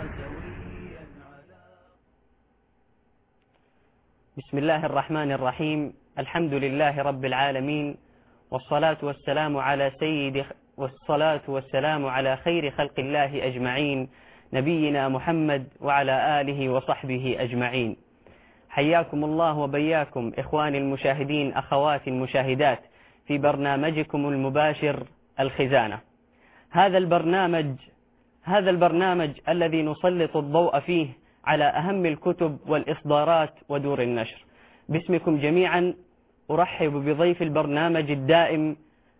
بسم الله الرحمن الرحيم. الحمد لله رب العالمين، والصلاة والسلام على خير خلق الله أجمعين، نبينا محمد وعلى آله وصحبه أجمعين. حياكم الله وبياكم إخواني المشاهدين، أخواتي المشاهدات، في برنامجكم المباشر الخزانة. هذا البرنامج الذي نسلط الضوء فيه على أهم الكتب والإصدارات ودور النشر. باسمكم جميعا أرحب بضيف البرنامج الدائم،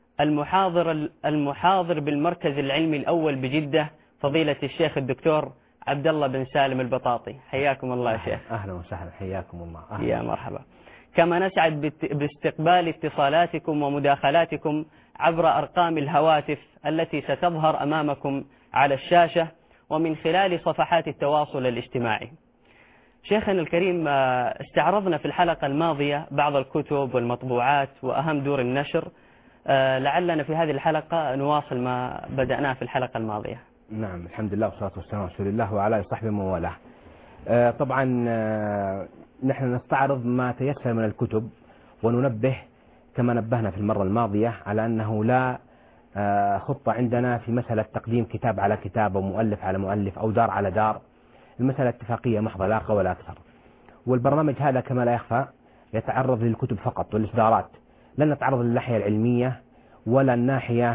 المحاضر بالمركز العلمي الأول بجدة، فضيلة الشيخ الدكتور عبد الله بن سالم البطاطي. حياكم الله يا شيخ. أهلا وسهلا، حياكم الله. يا مرحبا. كما نسعد باستقبال اتصالاتكم ومداخلاتكم عبر أرقام الهواتف التي ستظهر أمامكم على الشاشة ومن خلال صفحات التواصل الاجتماعي. شيخنا الكريم، استعرضنا في الحلقة الماضية بعض الكتب والمطبوعات وأهم دور النشر. لعلنا في هذه الحلقة نواصل ما بدأناه في الحلقة الماضية. نعم، الحمد لله والصلاة والسلام على رسول الله وعلى آله وصحبه ومن والاه. طبعا نحن نستعرض ما تيسر من الكتب، وننبه كما نبهنا في المرة الماضية على أنه لا خطة عندنا في مسألة تقديم كتاب على كتاب أو مؤلف على مؤلف أو دار على دار. المسألة اتفاقية محضة لا أقل ولا أكثر. والبرنامج هذا كما لا يخفى يتعرض للكتب فقط والإصدارات، لن نتعرض للناحية العلمية ولا الناحية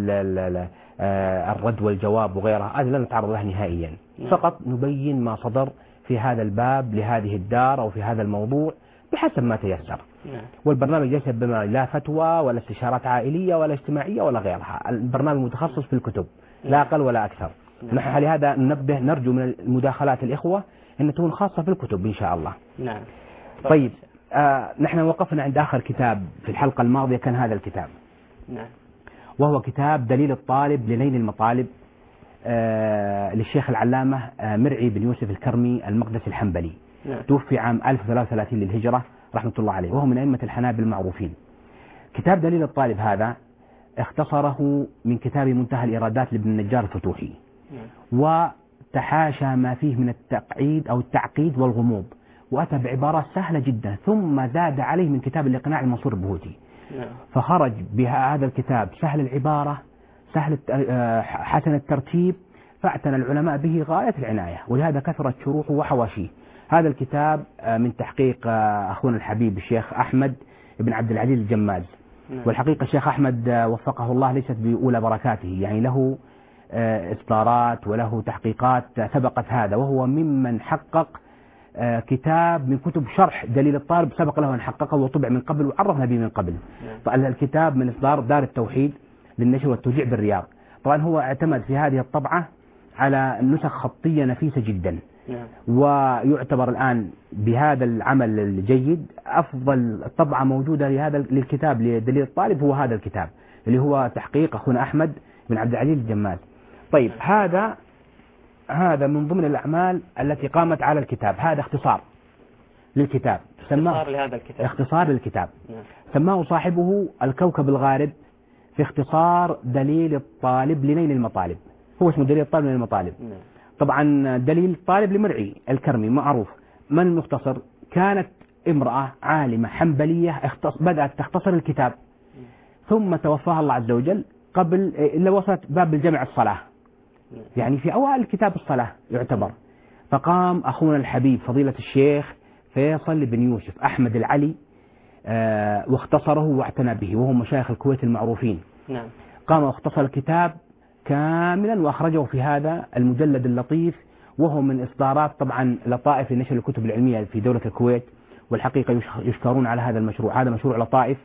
الرد والجواب وغيرها، هذا لن نتعرض له نهائيا. فقط نبين ما صدر في هذا الباب لهذه الدار أو في هذا الموضوع بحسب ما تيسر. والبرنامج ليس بما لا فتوى ولا استشارات عائلية ولا اجتماعية ولا غيرها، البرنامج متخصص في الكتب لا أقل ولا أكثر. نحن لهذا ننبه، نرجو من المداخلات الإخوة أن تكون خاصة في الكتب إن شاء الله. نعم. طيب، نحن وقفنا عند آخر كتاب في الحلقة الماضية، كان هذا الكتاب. نعم. وهو كتاب دليل الطالب لنيل المطالب للشيخ العلامة مرعي بن يوسف الكرمي المقدسي الحنبلي. نعم. توفي عام 1033 للهجرة رحمة الله عليه، وهو من أئمة الحنابل المعروفين. كتاب دليل الطالب هذا اختصره من كتاب منتهى الإرادات لابن النجار الفتوحي. وتحاشى ما فيه من التقعيد أو التعقيد والغموض، وأتى بعبارات سهلة جدا، ثم زاد عليه من كتاب الإقناع المنصور البهوتي. فخرج بهذا الكتاب سهل العبارة، سهل حسن الترتيب، فاعتنى العلماء به غاية العناية، ولهذا كثرت شروحه وحواشيه. هذا الكتاب من تحقيق أخونا الحبيب الشيخ أحمد بن عبد العزيز الجماز. والحقيقة الشيخ أحمد وفقه الله ليست بأولى بركاته، يعني له إصدارات وله تحقيقات سبقت هذا، وهو ممن حقق كتاب من كتب شرح دليل الطالب سبق له أن حققه وطبع من قبل وعرفنا به من قبل. فالكتاب من إصدار دار التوحيد للنشر والتوزيع بالرياض. طبعا هو اعتمد في هذه الطبعة على نسخ خطية نفيسة جدا، ويعتبر الآن بهذا العمل الجيد أفضل طبعة موجودة للكتاب لدليل الطالب هو هذا الكتاب اللي هو تحقيق أخونا أحمد بن عبد العزيز الجماز. طيب، هذا من ضمن الأعمال التي قامت على الكتاب. هذا اختصار للكتاب، اختصار للكتاب. سماه صاحبه الكوكب الغارب في اختصار دليل الطالب لنيل المطالب. هو اسمه دليل الطالب لنيل المطالب. طبعا دليل الطالب لمرعي الكرمي معروف. من المختصر؟ كانت امرأة عالمة حنبلية بدأت تختصر الكتاب، ثم توفاها الله عز وجل قبل إلا وصلت باب الجمع الصلاة، يعني في أوائل كتاب الصلاة يعتبر. فقام أخونا الحبيب فضيلة الشيخ فيصل بن يوسف أحمد العلي واختصره واعتنى به، وهم مشايخ الكويت المعروفين. نعم. قام واختصر الكتاب كاملا وأخرجه في هذا المجلد اللطيف، وهو من إصدارات طبعا لطائف لنشر الكتب العلمية في دولة الكويت. والحقيقة يشكرون على هذا المشروع. هذا مشروع لطائف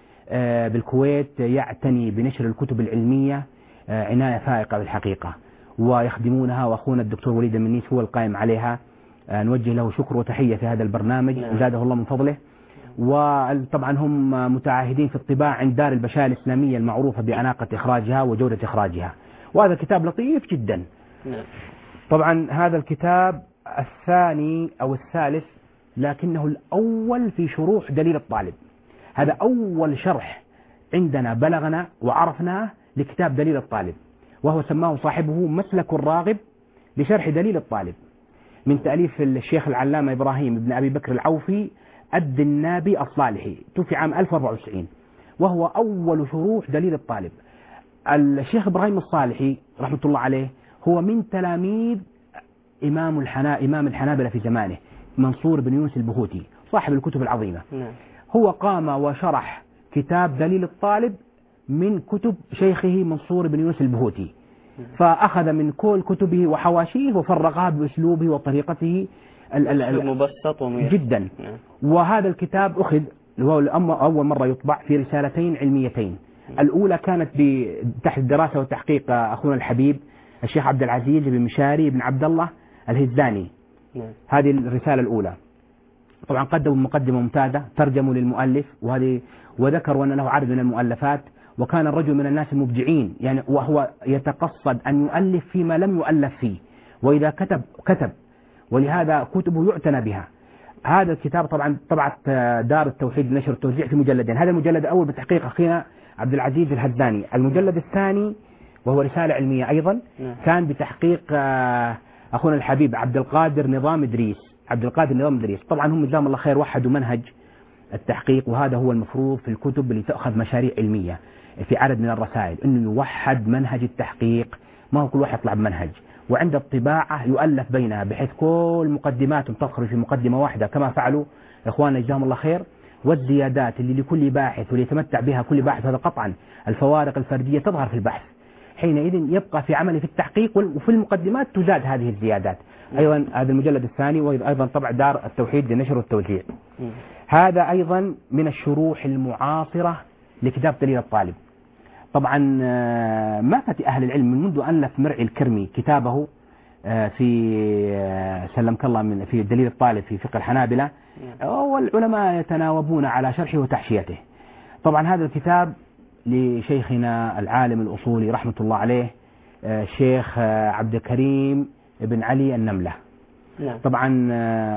بالكويت يعتني بنشر الكتب العلمية عناية فائقة بالحقيقة، ويخدمونها، وأخونا الدكتور وليد المنيس هو القائم عليها. نوجه له شكر وتحية في هذا البرنامج، زاده الله من فضله. وطبعا هم متعاهدين في الطباعة عند دار البشائر الإسلامية المعروفة بأناقة إخراجها وجودة إخراجها. وهذا كتاب لطيف جدا. طبعا هذا الكتاب الثاني أو الثالث، لكنه الأول في شروح دليل الطالب. هذا أول شرح عندنا بلغنا وعرفناه لكتاب دليل الطالب، وهو سماه صاحبه مسلك الراغب لشرح دليل الطالب من تأليف الشيخ العلامة إبراهيم بن أبي بكر العوفي الدنابي الصالحي، توفي عام 1094، وهو أول شروح دليل الطالب. الشيخ إبراهيم الصالحي رحمة الله عليه هو من تلاميذ إمام الحنابلة في زمانه منصور بن يونس البهوتي صاحب الكتب العظيمة. هو قام وشرح كتاب دليل الطالب من كتب شيخه منصور بن يونس البهوتي، فأخذ من كل كتبه وحواشيه وفرغها بأسلوبه وطريقته مبسط جدا. وهذا الكتاب أخذ أول مرة يطبع في رسالتين علميتين. الأولى كانت تحت دراسة وتحقيق أخونا الحبيب الشيخ عبد العزيز بن مشاري بن عبد الله الهزاني. هذه الرسالة الأولى. طبعا قدموا مقدمة ممتازة، ترجموا للمؤلف وذكروا أن له عدد من المؤلفات، وكان الرجل من الناس المبدعين يعني، وهو يتقصد أن يؤلف فيما لم يؤلف فيه، وإذا كتب، ولهذا كتبه يعتنى بها. هذا الكتاب طبعا طبعت دار التوحيد للنشر والتوزيع في مجلدين. هذا المجلد الأول بتحقيق أخينا عبد العزيز الهزاني. المجلد الثاني وهو رسالة علمية أيضا كان بتحقيق أخونا الحبيب عبد القادر نظام إدريس. طبعا هم جزاهم الله خير وحدوا منهج التحقيق، وهذا هو المفروض في الكتب اللي تأخذ مشاريع علمية في عدد من الرسائل، أنه يوحد منهج التحقيق، ما هو كل واحد يطلع بمنهج، وعند الطباعة يؤلف بينها بحيث كل مقدماتهم تدخل في مقدمة واحدة كما فعلوا إخواننا جزاهم الله خير، والزيادات اللي لكل باحث وليتمتع بها كل باحث، هذا قطعا الفوارق الفردية تظهر في البحث، حينئذ يبقى في عمله في التحقيق وفي المقدمات تزاد هذه الزيادات. أيضا هذا المجلد الثاني، وأيضا طبع دار التوحيد للنشر والتوزيع. هذا أيضا من الشروح المعاصرة لكتاب دليل الطالب. طبعا ما فتي أهل العلم من منذ ألف مرعي الكرمي كتابه في سلمك الله في دليل الطالب في فقه الحنابلة، والعلماء يتناوبون على شرحه وتحشيته. طبعا هذا الكتاب لشيخنا العالم الأصولي رحمة الله عليه الشيخ عبد الكريم بن علي النملة. طبعا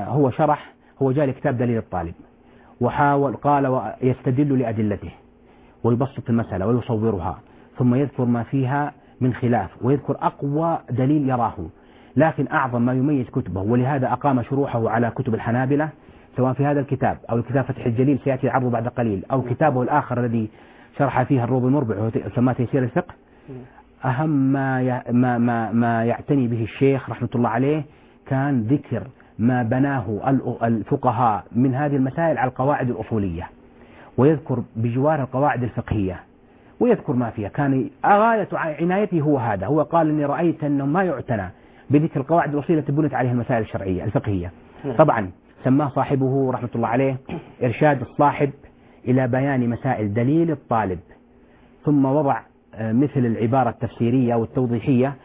هو جاء لكتاب دليل الطالب وحاول قال يستدل لأدلته ويبسط المسألة ويصورها، ثم يذكر ما فيها من خلاف ويذكر أقوى دليل يراه. لكن أعظم ما يميز كتبه، ولهذا أقام شروحه على كتب الحنابلة سواء في هذا الكتاب أو الكتاب فتح الجليل سيأتي عرضه بعد قليل، أو كتابه الآخر الذي شرح فيها الروض المربع وسماه تيسير الفقه. أهم ما يعتني به الشيخ رحمة الله عليه كان ذكر ما بناه الفقهاء من هذه المسائل على القواعد الأصولية، ويذكر بجوار القواعد الفقهية ويذكر ما فيها. كان غاية عنايته هو هذا. هو قال إني رأيت أنه ما يعتنى بذكر القواعد الأصولية التي بنت عليها المسائل الشرعية الفقهية. طبعا سماه صاحبه رحمة الله عليه إرشاد الصاحب إلى بيان مسائل دليل الطالب، ثم وضع مثل العبارة التفسيرية والتوضيحية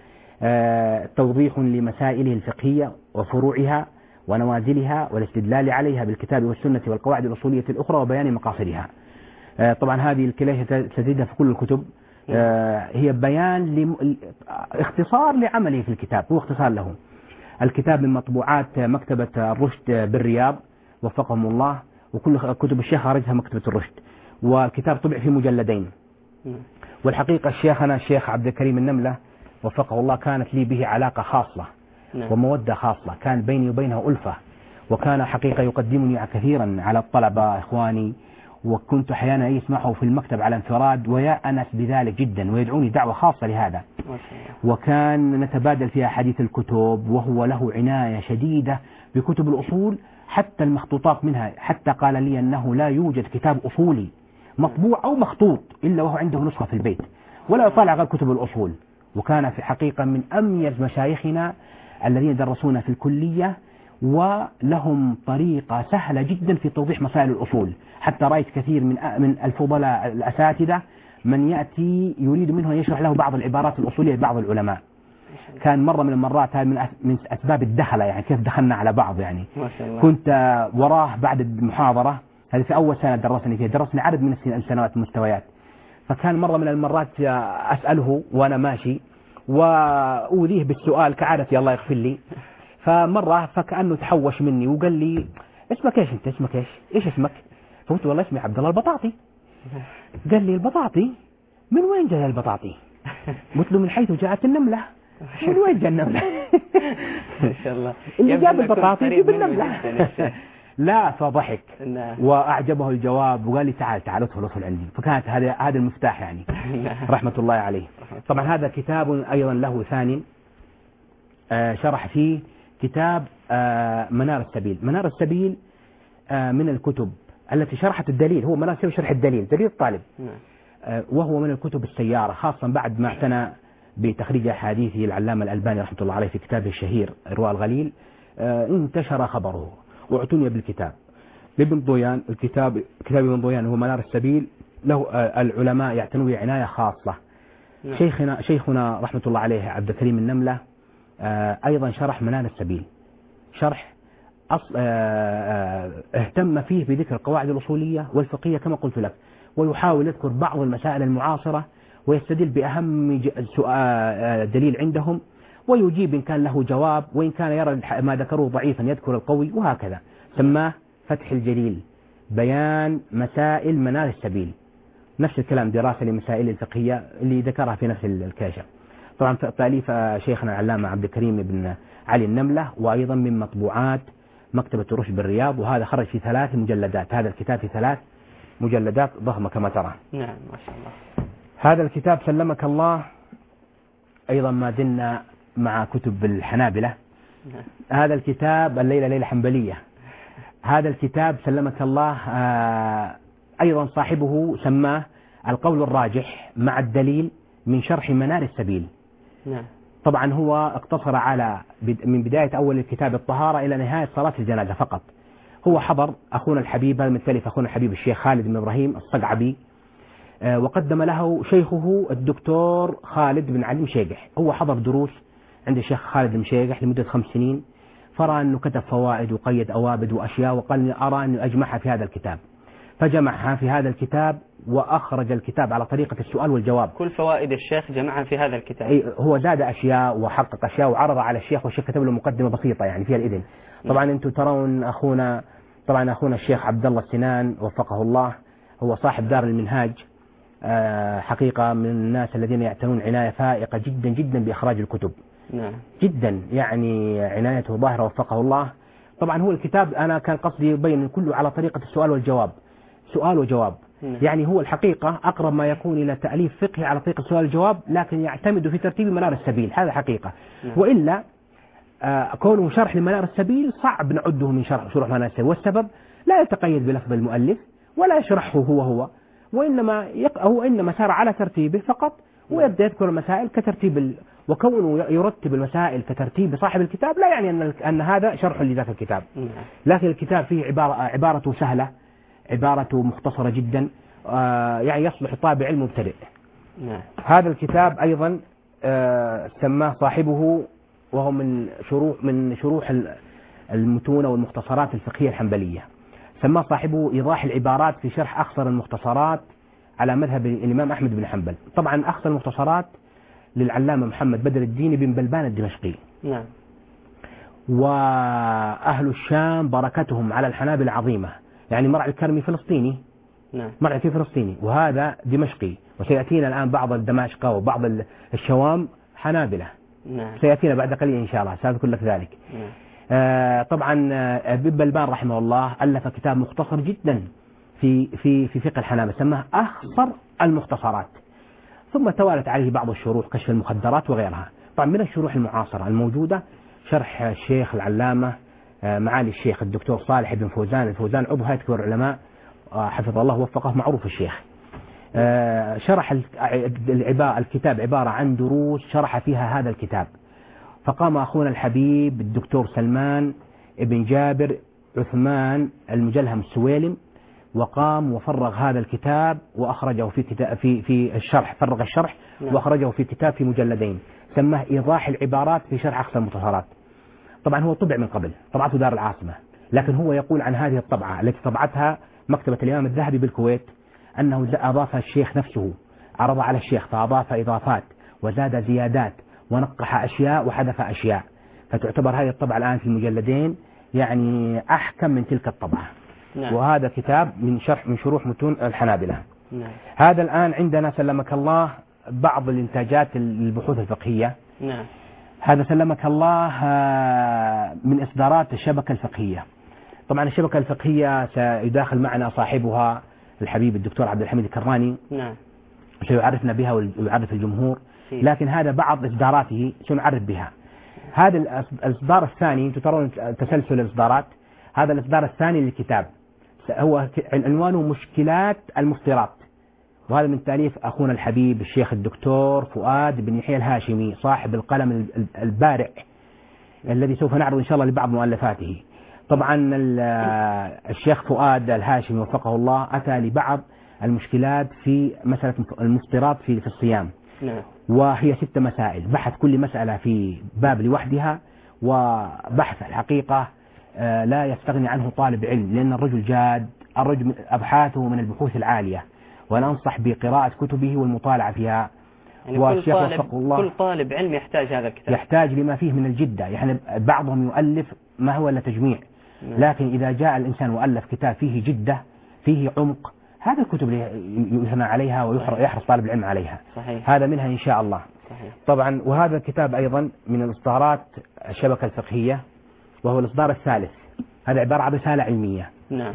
توضيح لمسائله الفقهية وفروعها ونوازلها والاستدلال عليها بالكتاب والسنة والقواعد الأصولية الأخرى وبيان مقاصدها. طبعا هذه الكلية تجدها في كل الكتب. هي بيان اختصار لعمله في الكتاب، هو اختصار له. الكتاب من مطبوعات مكتبة الرشد بالرياض وفقهم الله، وكل كتب الشيخ خرجها مكتبة الرشد، والكتاب طبع في مجلدين. والحقيقة الشيخ عبد الكريم النملة وفقه الله كانت لي به علاقة خاصة ومودة خاصة، كان بيني وبينه ألفة، وكان حقيقة يقدمني كثيرا على الطلبة إخواني، وكنت أحيانا يسمعه في المكتب على انفراد ويأنس بذلك جدا ويدعوني دعوة خاصة لهذا. وكان نتبادل فيها حديث الكتب، وهو له عناية شديدة بكتب الأصول حتى المخطوطات منها، حتى قال لي أنه لا يوجد كتاب أصولي مطبوع أو مخطوط إلا وهو عنده نسخة في البيت ولا يطالع غير كتب الأصول. وكان في حقيقة من أميز مشايخنا الذين درسونا في الكلية، ولهم طريقة سهلة جدا في توضيح مسائل الأصول، حتى رأيت كثير من الفضلاء الأساتذة من يأتي يريد منه أن يشرح له بعض العبارات الأصولية لبعض العلماء. كان مرة من المرات هذه من أسباب الدخلة، يعني كيف دخلنا على بعض، يعني كنت وراه بعد المحاضرة، هذه في أول سنة درسني فيها، درسني عدد من السنوات المستويات. فكان مرة من المرات أسأله وأنا ماشي وأوذيه بالسؤال كعادتي الله يغفر لي، فمرة فكأنه تحوش مني وقال لي اسمك ايش انت؟ اسمك ايش اسمك؟ فقلت والله اسمي عبد الله البطاطي. قال لي البطاطي؟ من وين جاء البطاطي؟ قلت له من حيث جاءت النملة. من وين النملة؟ إن شاء الله اللي جاب البطاطا يجيب النملة. لا فضحك وأعجبه الجواب وقال لي تعال ادخل عندي. فكانت هذا المفتاح يعني رحمة الله عليه. طبعا هذا كتاب أيضا له ثاني شرح فيه كتاب منار السبيل. منار السبيل من الكتب التي شرحت الدليل. هو منار السبيل شرح الدليل الطالب، وهو من الكتب السيارة، خاصة بعد ما اعتنى بتخريج أحاديثه العلامة الألباني رحمة الله عليه في كتابه الشهير إرواء الغليل. انتشر خبره واعتني بالكتاب. لابن ضويان كتاب ابن ضويان هو منار السبيل، له العلماء يعتنوا به عناية خاصة. شيخنا رحمة الله عليه عبد الكريم النملة أيضا شرح منار السبيل، شرح اهتم فيه بذكر القواعد الأصولية والفقهية كما قلت لك، ويحاول يذكر بعض المسائل المعاصرة ويستدل بأهم دليل عندهم ويجيب إن كان له جواب، وإن كان يرى ما ذكروه ضعيفا يذكر القوي، وهكذا. سماه فتح الجليل بيان مسائل منار السبيل. نفس الكلام دراسة لمسائل الفقهية اللي ذكرها في نفس الكاشة. طبعا تأليف شيخنا العلامة عبد الكريم بن علي النملة، وأيضا من مطبوعات مكتبة رشد بالرياض، وهذا خرج في 3 مجلدات. هذا الكتاب في 3 مجلدات ضخمة كما ترى. نعم ما شاء الله. هذا الكتاب سلمك الله أيضا ما زلنا مع كتب الحنابلة. هذا الكتاب الليلة ليلة حنبلية. هذا الكتاب سلمك الله أيضا صاحبه سماه القول الراجح مع الدليل من شرح منار السبيل. نعم. طبعا هو اقتصر على من بداية أول الكتاب الطهارة إلى نهاية صلاة الجنازة فقط. هو حضر أخونا الحبيب، هذا مختلف، أخونا الحبيب الشيخ خالد بن إبراهيم الصقعبي، وقدم له شيخه الدكتور خالد بن علي مشيقح. هو حضر دروس عند الشيخ خالد مشيقح لمدة 5 سنين، فرأى أنه كتب فوائد وقيد أوابد وأشياء، وقال أني أرى أن أجمعها في هذا الكتاب، فجمعها في هذا الكتاب وأخرج الكتاب على طريقة السؤال والجواب. كل فوائد الشيخ جمعها في هذا الكتاب. هو زاد أشياء وحقق أشياء وعرض على الشيخ، والشيخ كتب له مقدمة بسيطة يعني فيها الإذن. طبعا أنتم ترون أخونا الشيخ عبد الله السنان وفقه الله، هو صاحب دار المنهاج، حقيقة من الناس الذين يعتنون عناية فائقة جدا جدا بإخراج الكتب. نعم. جدا يعني عنايته ظاهرة وفقه الله. طبعا هو الكتاب أنا كان قصدي يبين كله على طريقة السؤال والجواب، سؤال وجواب. يعني هو الحقيقة أقرب ما يكون إلى تأليف فقهي على طريقة السؤال والجواب، لكن يعتمد في ترتيب منار السبيل، هذا حقيقة. وإلا كونه شرح لمنار السبيل صعب نعده من شرح منار السبيل، والسبب لا يتقيد بلفظ المؤلف ولا يشرحه هو وإنما سار على ترتيبه فقط، ويبدأ يذكر المسائل كترتيب وكونه يرتب المسائل كترتيب صاحب الكتاب لا يعني أن هذا شرح لذاك الكتاب. لكن الكتاب فيه عبارته سهلة، عبارته مختصرة جدا، يعني يصلح طابع المبتدئ. هذا الكتاب أيضا سماه صاحبه، وهو من شروح المتون والمختصرات الفقهية الحنبلية، سماه صاحبه إيضاح العبارات في شرح أخصر المختصرات على مذهب الإمام أحمد بن حنبل. طبعا أخصر المختصرات للعلامة محمد بدر الدين بن بلبان الدمشقي. نعم. وأهل الشام بركتهم على الحنابل عظيمة، يعني مرعي الكرمي فلسطيني. نعم. مرعي فلسطيني وهذا دمشقي، وسيأتينا الآن بعض الدماشقة وبعض الشوام حنابلة. نعم. سيأتينا بعد قليل إن شاء الله سأذكر لك ذلك. نعم. طبعا ابن بلبان رحمه الله ألف كتاب مختصر جدا في فقه الحنابلة سماه أخصر المختصرات، ثم توالت عليه بعض الشروح كشف المخدرات وغيرها. طبعا من الشروح المعاصرة الموجودة شرح الشيخ العلامة معالي الشيخ الدكتور صالح بن الفوزان عضو هيئة كبار العلماء حفظه الله ووفقه، معروف الشيخ. شرح الكتاب عبارة عن دروس شرح فيها هذا الكتاب. فقام أخونا الحبيب الدكتور سلمان ابن جابر عثمان المجلهم السويلم، وقام وفرغ هذا الكتاب وأخرجه في الشرح، فرغ الشرح وأخرجه في كتاب في مجلدين سماه إيضاح العبارات في شرح أخصر المختصرات. طبعا هو طبع من قبل، طبعته دار العاصمة، لكن هو يقول عن هذه الطبعة التي طبعتها مكتبة الإمام الذهبي بالكويت أنه أضاف الشيخ نفسه، عرض على الشيخ فأضاف إضافات وزاد زيادات ونقح أشياء وحذف أشياء، فتعتبر هذه الطبعة الآن في المجلدين يعني أحكم من تلك الطبعة. نعم. وهذا كتاب من شروح متون الحنابلة. نعم. هذا الآن عندنا سلمك الله بعض الإنتاجات البحوث الفقهية. نعم. هذا سلمك الله من إصدارات الشبكة الفقهية. طبعا الشبكة الفقهية سيداخل معنا صاحبها الحبيب الدكتور عبد الحميد الكراني. نعم. سيعرفنا بها ويعرف الجمهور، لكن هذا بعض إصداراته سنعرف بها. هذا الإصدار الثاني، أنتم ترون تسلسل الإصدارات. هذا الإصدار الثاني للكتاب هو عنوانه مشكلات المفترات، وهذا من تأليف أخونا الحبيب الشيخ الدكتور فؤاد بن يحيى الهاشمي صاحب القلم البارع الذي سوف نعرض إن شاء الله لبعض مؤلفاته. طبعا الشيخ فؤاد الهاشمي وفقه الله أتى لبعض المشكلات في مسألة المفترات في الصيام. نعم. وهي 6 مسائل، بحث كل مسألة في باب لوحدها، وبحث الحقيقة لا يستغني عنه طالب علم، لأن الرجل جاد، الرجل أبحاثه من البحوث العالية، وأنا أنصح بقراءة كتبه والمطالعة فيها. يعني كل طالب علم يحتاج هذا الكتاب، يحتاج لما فيه من الجدة. يعني بعضهم يؤلف ما هو إلا تجميع، لكن إذا جاء الإنسان وألف كتاب فيه جدة فيه عمق، هذا الكتب يثنى عليها ويحرص طالب العلم عليها. صحيح. هذا منها إن شاء الله. صحيح. طبعا وهذا الكتاب أيضا من الإصدارات الشبكة الفقهية، وهو الإصدار الثالث. هذا عبارة عن رسالة علمية. نعم.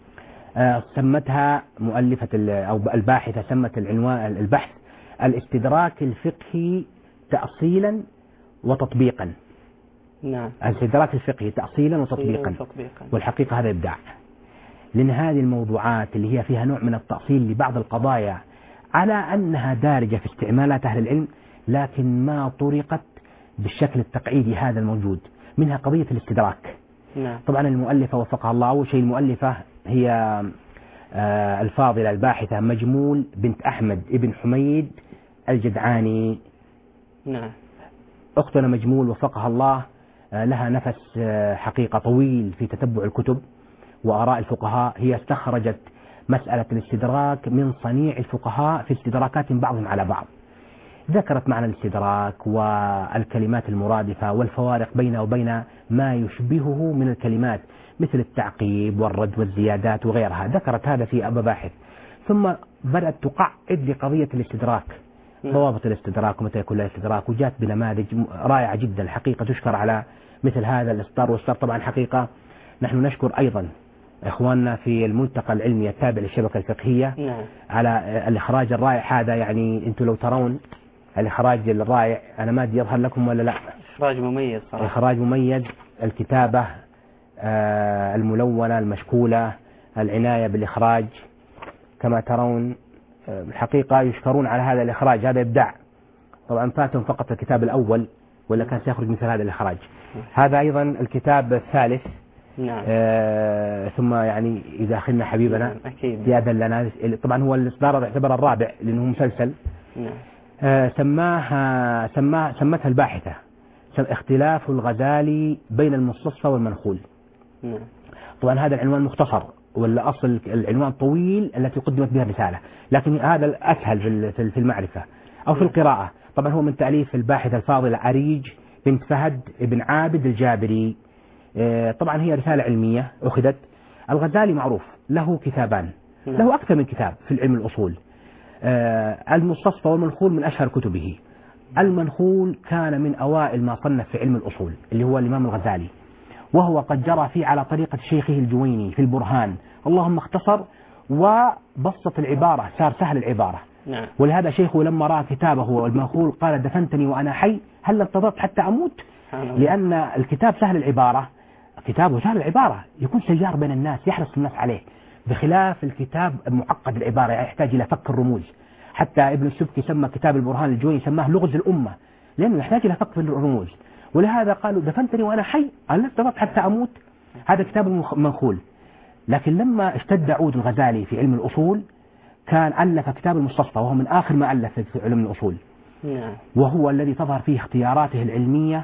سمتها مؤلفة أو الباحثة، سمت العنوان البحث الاستدراك الفقهي تأصيلا وتطبيقا. نعم. الاستدراك الفقهي تأصيلا وتطبيقا. والحقيقة هذا إبداع، لأن هذه الموضوعات اللي هي فيها نوع من التأصيل لبعض القضايا على أنها دارجة في استعمالات أهل العلم، لكن ما طرقت بالشكل التقعيدي هذا الموجود، منها قضية الاستدراك. نعم. طبعا المؤلفة وفقها الله، أول شيء المؤلفة هي الفاضلة الباحثة مجمول بنت أحمد ابن حميد الجدعاني. نعم. أختنا مجمول وفقها الله لها نفس حقيقة طويل في تتبع الكتب وآراء الفقهاء. هي استخرجت مسألة الاستدراك من صنيع الفقهاء في استدراكات بعضهم على بعض. ذكرت معنى الاستدراك والكلمات المرادفة والفوارق بينه وبين ما يشبهه من الكلمات مثل التعقيب والرد والزيادات وغيرها. ذكرت هذا في مباحث، ثم بدأت تقعد لقضية الاستدراك، ضوابط الاستدراك ومتى يكون له استدراك، وجاءت بنماذج رائعة جدا الحقيقة تشكر على مثل هذا الإصدار. والإصدار طبعا حقيقة نحن نشكر أيضا إخواننا في الملتقى العلمي التابع للشبكة الفقهية على الإخراج الرائع هذا. يعني أنتم لو ترون الإخراج الرائع، أنا ما أدري يظهر لكم ولا لا، إخراج مميز صراحة. إخراج مميز، الكتابة الملونة المشكولة، العناية بالإخراج كما ترون. الحقيقة يشكرون على هذا الإخراج، هذا إبداع. طبعا فاتهم فقط الكتاب الأول ولا كان سيخرج مثل هذا الإخراج. هذا أيضا الكتاب الثالث. نعم. ثم يعني إذا أخذنا حبيبنا نعم. أكيد. يأذن لنا. طبعا هو الإصدار يعتبر الرابع لأنه مسلسل. نعم. سمتها الباحثة اختلاف الغزالي بين المستصفى والمنخول. نعم. طبعا هذا العنوان مختصر، ولا أصل العنوان طويل التي قدمت بها الرسالة، لكن هذا الأسهل في المعرفة أو في القراءة. طبعا هو من تأليف الباحثة الفاضلة عريج بنت فهد بن عابد الجابري. طبعا هي رسالة علمية أخذت. الغزالي معروف له كتابان، له أكثر من كتاب في العلم الأصول. المستصفى والمنخول من أشهر كتبه. المنخول كان من أوائل ما صنف في علم الأصول اللي هو الإمام الغزالي، وهو قد جرى فيه على طريقة شيخه الجويني في البرهان، اللهم اختصر وبسط العبارة، صار سهل العبارة. نعم. ولهذا شيخه لما رأى كتابه المنخول قال دفنتني وأنا حي، هل انتظرت حتى أموت؟ لأن الكتاب سهل العبارة، كتابه سهل العبارة يكون سيار بين الناس يحرص الناس عليه، بخلاف الكتاب معقد العبارة يحتاج إلى فك الرموز. حتى ابن السبكي سمى كتاب البرهان الجويني سماه لغز الأمة، لأنه يحتاج إلى فك الرموز. ولهذا قالوا دفنتني وأنا حي، هل انتظرت حتى أموت؟ هذا كتاب منخول. لكن لما اشتد عود الغزالي في علم الأصول كان ألف كتاب المستصفى، وهو من آخر ما ألف في علم الأصول. وهو الذي تظهر فيه اختياراته العلمية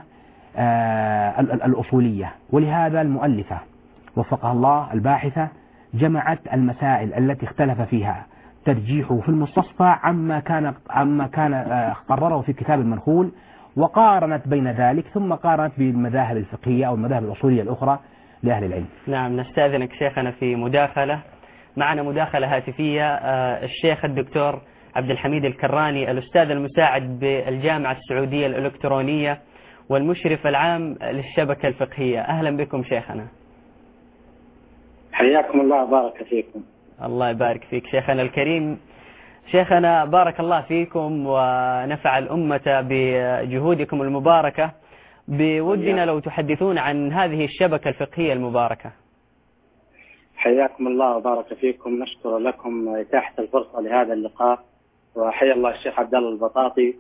الأصولية. ولهذا المؤلفة وفقها الله الباحثة جمعت المسائل التي اختلف فيها ترجيحه في المستصفى عما كان قرره في كتاب المنخول، وقارنت بين ذلك، ثم قارنت بالمذاهب الفقهية أو المذاهب الأصولية الأخرى لأهل العلم. نعم. نستأذنك شيخنا في مداخلة. معنا مداخلة هاتفية. الشيخ الدكتور عبد الحميد الكراني الأستاذ المساعد بالجامعة السعودية الإلكترونية والمشرف العام للشبكة الفقهية. أهلا بكم شيخنا. حياكم الله وبارك فيكم. الله يبارك فيك شيخنا الكريم. شيخنا بارك الله فيكم ونفع الأمة بجهودكم المباركة. بودنا لو تحدثون عن هذه الشبكة الفقهية المباركة. حياكم الله وبارك فيكم. نشكر لكم إتاحة الفرصة لهذا اللقاء، وحيا الله الشيخ عبد الله البطاطي،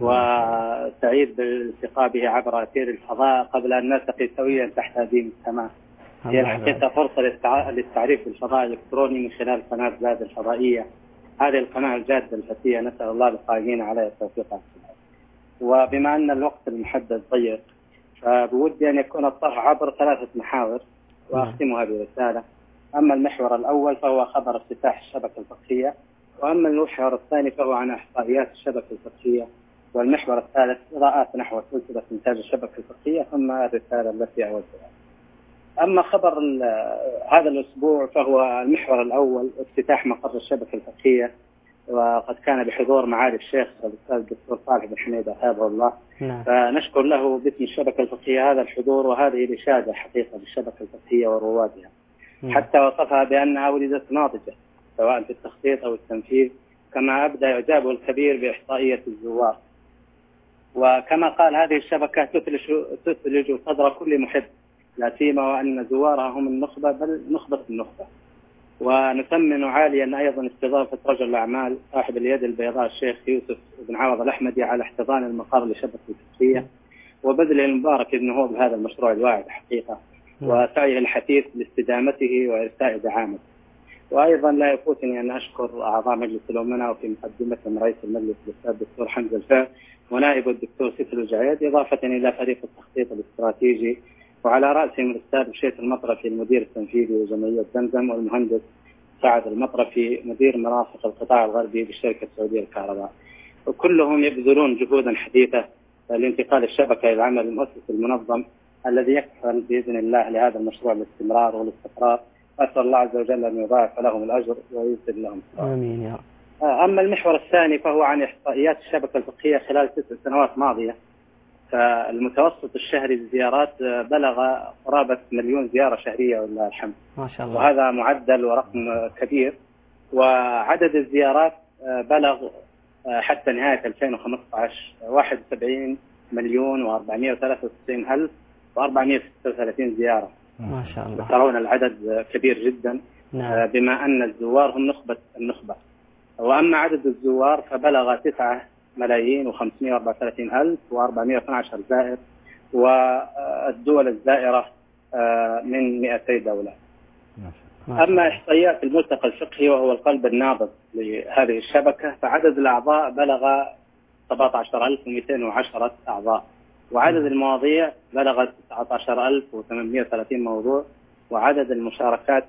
وسعيد بالالتقاء به عبر أثير الفضاء قبل أن نلتقي سويا تحت أديم السماء. هي الحقيقة فرصة للتعريف بالفضاء الإلكتروني من خلال قناة زاد الفضائية، هذه القناة الجادة الفتية، نسأل الله القائمين عليها التوفيق والسداد. وبما أن الوقت المحدد ضيق، فبودي أن يكون الطرح عبر 3 محاور وأختمها برسالة. أما المحور الأول فهو خبر افتتاح الشبكة الفقهية، وأما المحور الثاني فهو عن إحصائيات الشبكة الفقهية، والمحور الثالث قراءات نحو سلسلة إنتاج الشبكة الفقهية، ثم الرسالة التي أودها. أما خبر هذا الأسبوع فهو المحور الأول افتتاح مقر الشبكة الفقهية، وقد كان بحضور معالي الشيخ الأستاذ الدكتور صالح بن حميدة حفظه الله. فنشكر له باسم الشبكة الفقهية هذا الحضور وهذه الإشادة حقيقة بالشبكة الفقهية وروادها، حتى وصفها بأنها ولدت ناضجة سواء في التخطيط أو التنفيذ، كما أبدى إعجابه الكبير بإحصائية الزوار. وكما قال هذه الشبكة تثلج صدر كل محب، لا سيما وأن زوارها هم النخبة بل نخبة النخبة. ونثمن عاليا أيضا استضافة رجل الأعمال صاحب اليد البيضاء الشيخ يوسف بن عوض الأحمدي على احتضان المقر لشبكة الفقهية، وبذله المبارك النهوض بهذا المشروع الواعد حقيقة، وسعيه الحثيث لاستدامته وإرساء دعامته. وأيضا لا يفوتني أن أشكر أعضاء مجلس الأمناء، وفي مقدمتهم رئيس المجلس الأستاذ الدكتور حمزة الفهد ونائب الدكتور سيف الجعيد، إضافة إلى فريق التخطيط الاستراتيجي وعلى رأسهم الأستاذ بشير المطرفي المدير التنفيذي لجمعية زمزم، والمهندس سعد المطرفي مدير مرافق القطاع الغربي بالشركة السعودية للكهرباء. وكلهم يبذلون جهودا حديثة لانتقال الشبكة إلى العمل المؤسسي المنظم الذي يكفل بإذن الله لهذا المشروع الاستمرار والاستقرار. أسأل الله عز وجل أن يضاعف لهم الأجر وييسر لهم. آمين يا رب. أما المحور الثاني فهو عن إحصائيات الشبكة الفقهية خلال 9 سنوات ماضية. فالمتوسط الشهري للزيارات بلغ قرابة 1,000,000 زيارة شهرية ولله الحمد، ما شاء الله، وهذا معدل ورقم كبير. وعدد الزيارات بلغ حتى نهاية 2015 61,493,436 زيارة. ما شاء الله، ترون العدد كبير جدا. نعم. بما أن الزوار هم نخبة النخبة. وأما عدد الزوار فبلغ 9,534,412 زائر، والدول الزائرة من 200 دولة. أما إحصائيات الملتقى الفقهي وهو القلب النابض لهذه الشبكة، فعدد الأعضاء بلغ 17,210 أعضاء، وعدد المواضيع بلغ 19,830 موضوع، وعدد المشاركات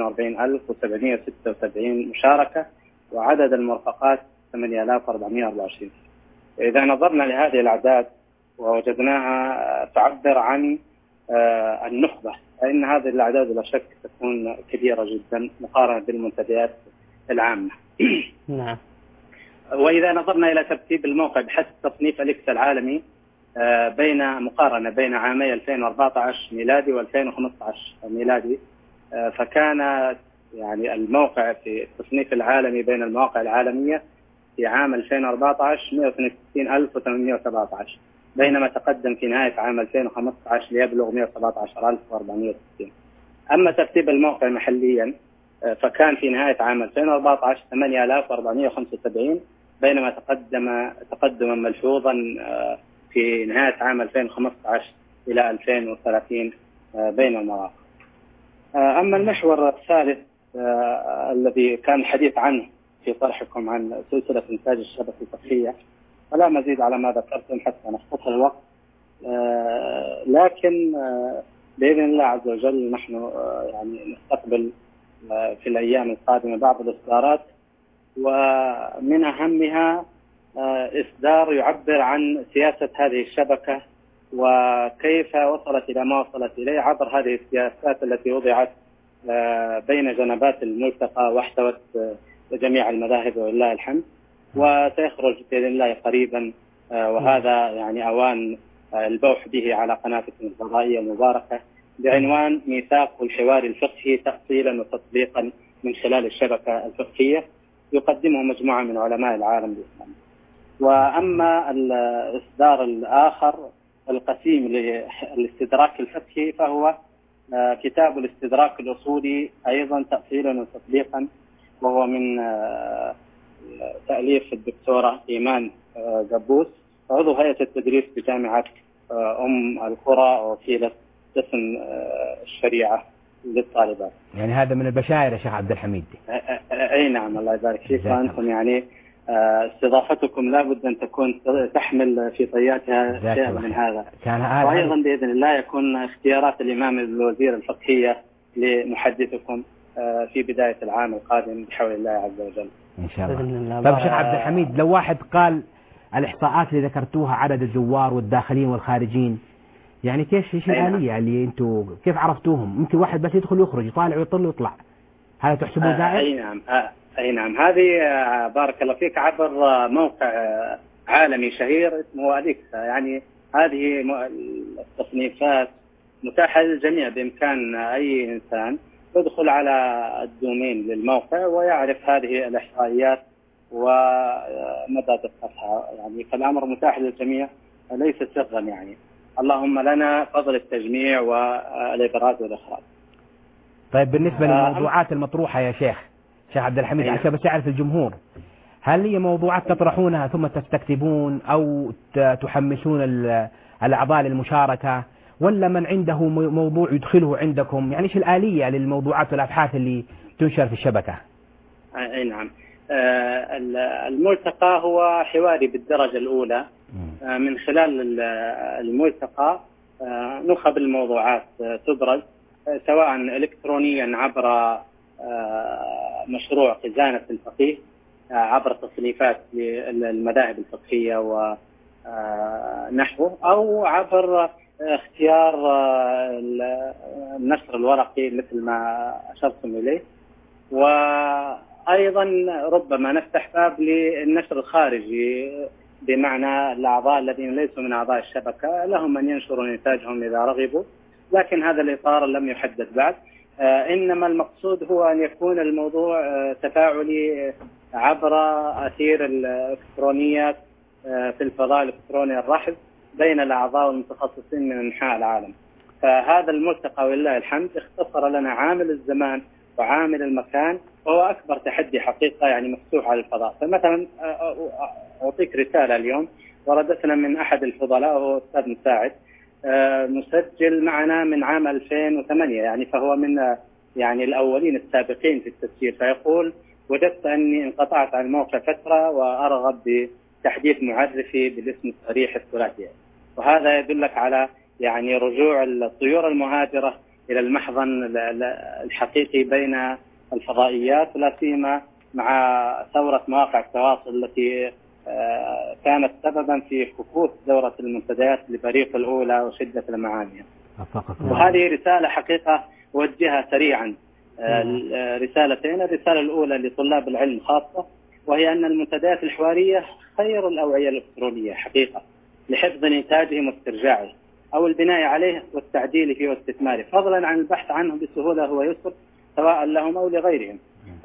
142,776 مشاركة، وعدد المرفقات 8,424. إذا نظرنا لهذه الأعداد ووجدناها تعبر عن النخبة، فإن هذه الأعداد لا شك تكون كبيرة جدا مقارنة بالمنتديات العامة. نعم. وإذا نظرنا إلى ترتيب الموقع بحسب تصنيف الإكس العالمي بين مقارنة بين عامي 2014 ميلادي و2015 ميلادي، فكان يعني الموقع في التصنيف العالمي بين المواقع العالمية في عام 2014 162,817، بينما تقدم في نهاية عام 2015 ليبلغ 117,460. أما ترتيب الموقع محليا فكان في نهاية عام 2014 8,475، بينما تقدما ملحوظا في نهاية عام 2015 إلى 2030 بين المواقع. أما المحور الثالث الذي كان الحديث عنه في طرحكم عن سلسلة إنتاج الشبكة الفقهية، ولا مزيد على ما ذكرتم حتى نختصر الوقت، لكن بإذن الله عز وجل نحن يعني نستقبل في الأيام القادمة بعض الإصدارات، ومن أهمها إصدار يعبر عن سياسة هذه الشبكة وكيف وصلت إلى ما وصلت إليه عبر هذه السياسات التي وضعت بين جنبات الملتقى واحتوت جميع المذاهب ولله الحمد. وسيخرج بإذن الله قريبا، وهذا يعني أوان البوح به على قناتكم الفضائية المباركة بعنوان ميثاق الحوار الفقهي تأصيلا وتطبيقا من خلال الشبكة الفقهية، يقدمه مجموعة من علماء العالم الإسلامي. وأما الإصدار الآخر القسيم للاستدراك الفقهي فهو كتاب الاستدراك الأصولي أيضا تأصيلا وتطبيقا، وهو من تأليف الدكتورة إيمان قبوس عضو هيئة التدريس بجامعة القرى ووكيلة قسم الشريعة للطالبات. يعني هذا من البشائر يا شيخ عبد الحميد. أي نعم، الله يبارك فيك. وأنتم يعني استضافتكم لابد أن تكون تحمل في طياتها شيء من هذا. وأيضا بإذن الله يكون اختيارات الإمام الوزير الفقهية لمحدثكم في بداية العام القادم بحول الله عز وجل إن شاء الله. طيب شيخ عبد الحميد، لو واحد قال الإحصاءات اللي ذكرتوها عدد الزوار والداخلين والخارجين، يعني ايش الآلية اللي انتوا كيف عرفتوهم؟ ممكن واحد بس يدخل ويخرج يطالع ويطل ويطلع، هذا تحسبوه زائر؟ اي نعم هذه بارك الله فيك عبر موقع عالمي شهير اسمه أليكسا. يعني هذه التصنيفات متاحة للجميع، بإمكان أي إنسان يدخل على الدومين للموقع ويعرف هذه الإحصائيات ومدى دقتها. يعني فالأمر متاح للجميع ليس سرا، يعني اللهم لنا فضل التجميع والإبراز والإخراج. طيب بالنسبة للموضوعات المطروحة يا شيخ عبد الحميد، عشان بس يعرف الجمهور، هل هي موضوعات تطرحونها ثم تستكتبون أو تحمسون الأعضاء للمشاركة، ولا من عنده موضوع يدخله عندكم؟ يعني ايش الآلية للموضوعات والأبحاث اللي تنشر في الشبكة؟ أي نعم، الملتقى هو حواري بالدرجة الأولى. من خلال الملتقى نخب الموضوعات تبرز سواء إلكترونيا عبر مشروع خزانة الفقيه، عبر تصنيفات للمذاهب الفقهية ونحوه، أو عبر اختيار النشر الورقي مثل ما أشرتم إليه. وأيضا ربما نفتح باب للنشر الخارجي، بمعنى الأعضاء الذين ليسوا من أعضاء الشبكة لهم أن ينشروا إنتاجهم إذا رغبوا، لكن هذا الإطار لم يحدد بعد. إنما المقصود هو أن يكون الموضوع تفاعلي عبر أثير الإلكترونيات في الفضاء الإلكتروني الرحب بين الأعضاء والمتخصصين من أنحاء العالم. فهذا الملتقى ولله الحمد اختصر لنا عامل الزمان وعامل المكان، وهو أكبر تحدي حقيقة يعني مفتوح على الفضاء. فمثلا أعطيك رسالة اليوم وردتنا من أحد الفضلاء وهو أستاذ مساعد مسجل معنا من عام 2008، يعني فهو من يعني الأولين السابقين في التسجيل. فيقول: وجدت أني انقطعت عن الموقع فترة وأرغب بتحديث معرفي بالاسم الصريح الثلاثي. وهذا يدلك على يعني رجوع الطيور المهاجرة إلى المحضن الحقيقي بين الفضائيات، لا سيما مع ثورة مواقع التواصل التي كانت سببا في خفوت دورة المنتديات لبريق الأولى وشدة المعاني. وهذه رسالة حقيقة وجهها سريعا، رسالتين. الرسالة الأولى لطلاب العلم خاصة، وهي أن المنتديات الحوارية خير الأوعية الإلكترونية حقيقة لحفظ إنتاجهم واسترجاعه أو البناء عليه والتعديل فيه واستثماره، فضلا عن البحث عنه بسهولة ويسر سواء لهم أو لغيرهم،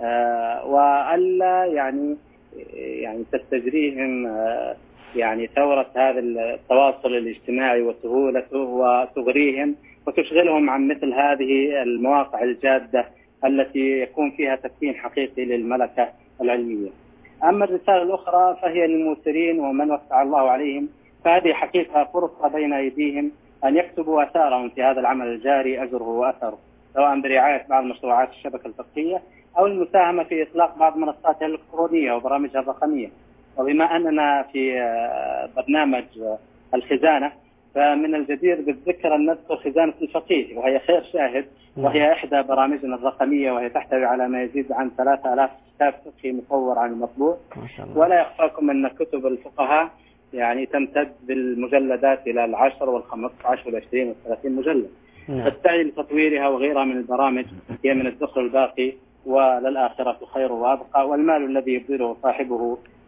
وألا يعني تستجريهم يعني ثورة هذا التواصل الاجتماعي وسهولته وتغريهم وتشغلهم عن مثل هذه المواقع الجادة التي يكون فيها تكوين حقيقي للملكة العلمية. أما الرسالة الأخرى فهي للموسرين ومن وسع الله عليهم، فهذه حقيقة فرصة بين أيديهم أن يكتبوا أثارهم في هذا العمل الجاري أجره وأثره، سواء برعاية بعض مشروعات الشبكة الفقهية أو المساهمة في إطلاق بعض منصاتها الإلكترونية وبرامجها الرقمية. وبما أننا في برنامج الخزانة، فمن الجدير بالذكر أن نذكر خزانة الفقيه، وهي خير شاهد، وهي إحدى برامجنا الرقمية، وهي تحتوي على ما يزيد عن 3000 كتاب فقهي مصور عن المطبوع. ولا يخفاكم أن كتب الفقهاء يعني تمتد بالمجلدات إلى 10 و15 و20 و30 مجلد. فالسعي لتطويرها وغيرها من البرامج هي من الذخر الباقي، وللآخرة خير وأبقى، والمال الذي يبذله صاحبه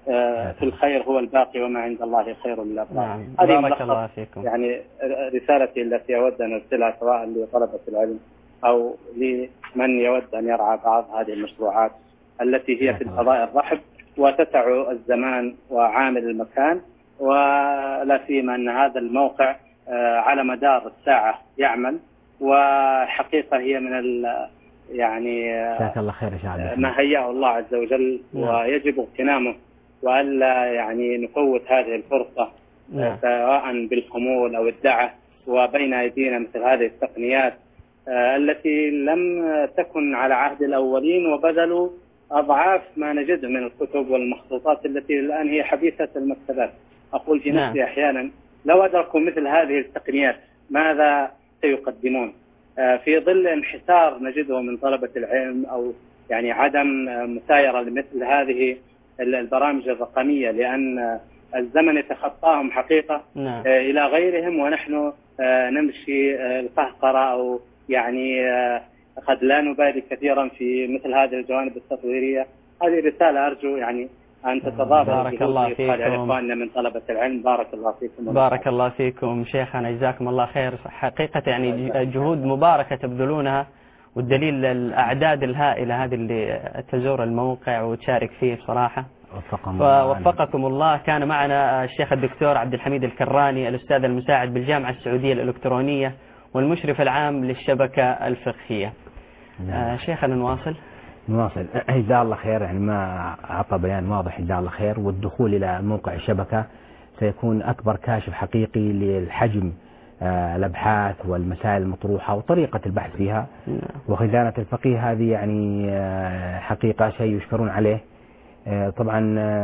في الخير هو الباقي وما عند الله خير للأبرار. نعم. هذه بارك الله فيكم. يعني رسالتي التي أود أن أرسلها سواء لطلبة العلم أو لمن يود أن يرعى بعض هذه المشروعات التي هي في الفضاء الرحب وتسع الزمان وعامل المكان، ولا سيما أن هذا الموقع على مدار الساعة يعمل، وحقيقة هي من يعني الله خير إن شاء الله ما هيأه الله عز وجل، ويجب اغتنامه وألا يعني نفوت هذه الفرصة سواء بالخمول أو الدعة، وبين أيدينا مثل هذه التقنيات التي لم تكن على عهد الأولين وبذلوا أضعاف ما نجده من الكتب والمخطوطات التي الآن هي حديثة المكتبات. أقول في نفسي أحيانا لو أدركوا مثل هذه التقنيات ماذا سيقدمون في ظل انحسار نجده من طلبة العلم، أو يعني عدم مسايرة لمثل هذه البرامج الرقمية، لأن الزمن يتخطاهم حقيقة إلى غيرهم، ونحن نمشي القهقرة أو يعني قد لا نبالي كثيرا في مثل هذه الجوانب التطويرية. هذه رسالة أرجو يعني أن تتضافر. بارك الله فيكم إخواننا من طلبة العلم. بارك الله فيكم. بارك الله فيكم شيخنا، جزاكم الله خير. حقيقة يعني جهود مباركة تبذلونها، والدليل الأعداد الهائلة هذه اللي تزور الموقع وتشارك فيه بصراحة. ووفقكم الله. كان معنا الشيخ الدكتور عبد الحميد الكراني، الأستاذ المساعد بالجامعة السعودية الإلكترونية والمشرف العام للشبكة الفقهية. شيخنا نواصل. جزاه الله خير. يعني ما أعطى بيان واضح جزاه الله خير. والدخول إلى موقع الشبكة سيكون أكبر كاشف حقيقي للحجم الأبحاث والمسائل المطروحة وطريقة البحث فيها. وخزانة الفقيه هذه يعني حقيقة شيء يشكرون عليه. طبعا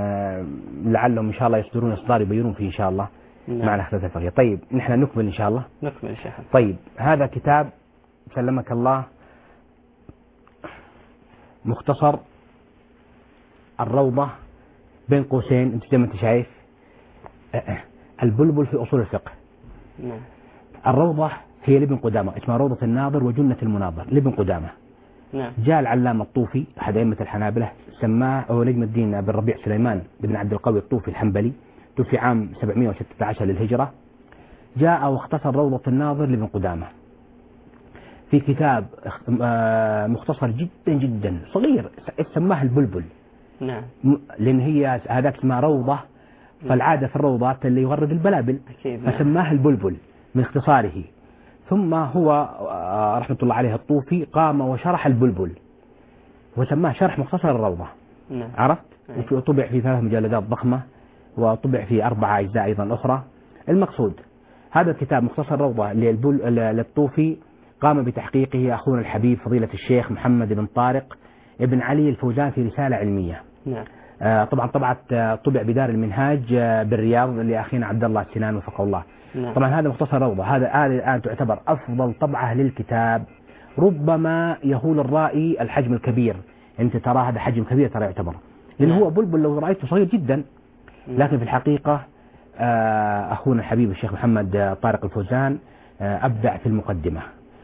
لعلهم إن شاء الله يصدرون إصدار يبينون فيه إن شاء الله مع خزانة الفقيه. طيب نحن نكمل إن شاء الله. نكمل شيخ. طيب هذا كتاب سلمك الله مختصر الروضة بين قوسين، انت زي ما انت شايف البلبل في أصول الفقه. الروضة هي لابن قدامة، اسمها روضة الناظر وجنة المناظر لابن قدامة. جاء العلامة الطوفي أحد أئمة الحنابلة سماه، هو نجم الدين بن ربيع سليمان بن عبد القوي الطوفي الحنبلي، توفي عام 716 للهجرة. جاء واختصر روضة الناظر لابن قدامة في كتاب مختصر جدا جدا صغير سماه البلبل. لأن هي هذاك اسمها روضة، فالعادة في الروضات اللي يغرد البلابل، فسماه البلبل من اختصاره. ثم هو رحمة الله عليه الطوفي قام وشرح البلبل وسماه شرح مختصر الروضة. عرفت؟ وطبع في 3 مجلدات ضخمة، وطبع في 4 أجزاء أيضا أخرى. المقصود هذا الكتاب مختصر الروضة للطوفي قام بتحقيقه أخونا الحبيب فضيلة الشيخ محمد بن طارق ابن علي الفوزان في رسالة علمية. طبعا طبع بدار المنهاج بالرياض لأخينا عبد الله السنان وفقه الله. طبعا هذا مختصر روضة، هذا الآن تعتبر أفضل طبعة للكتاب. ربما يهول الرائي الحجم الكبير، أنت ترى هذا حجم كبير ترى يعتبر، لأنه هو بلبل لو رأيته صغير جدا، لكن في الحقيقة أخونا الحبيب الشيخ محمد طارق الفوزان أبدع في المقدمة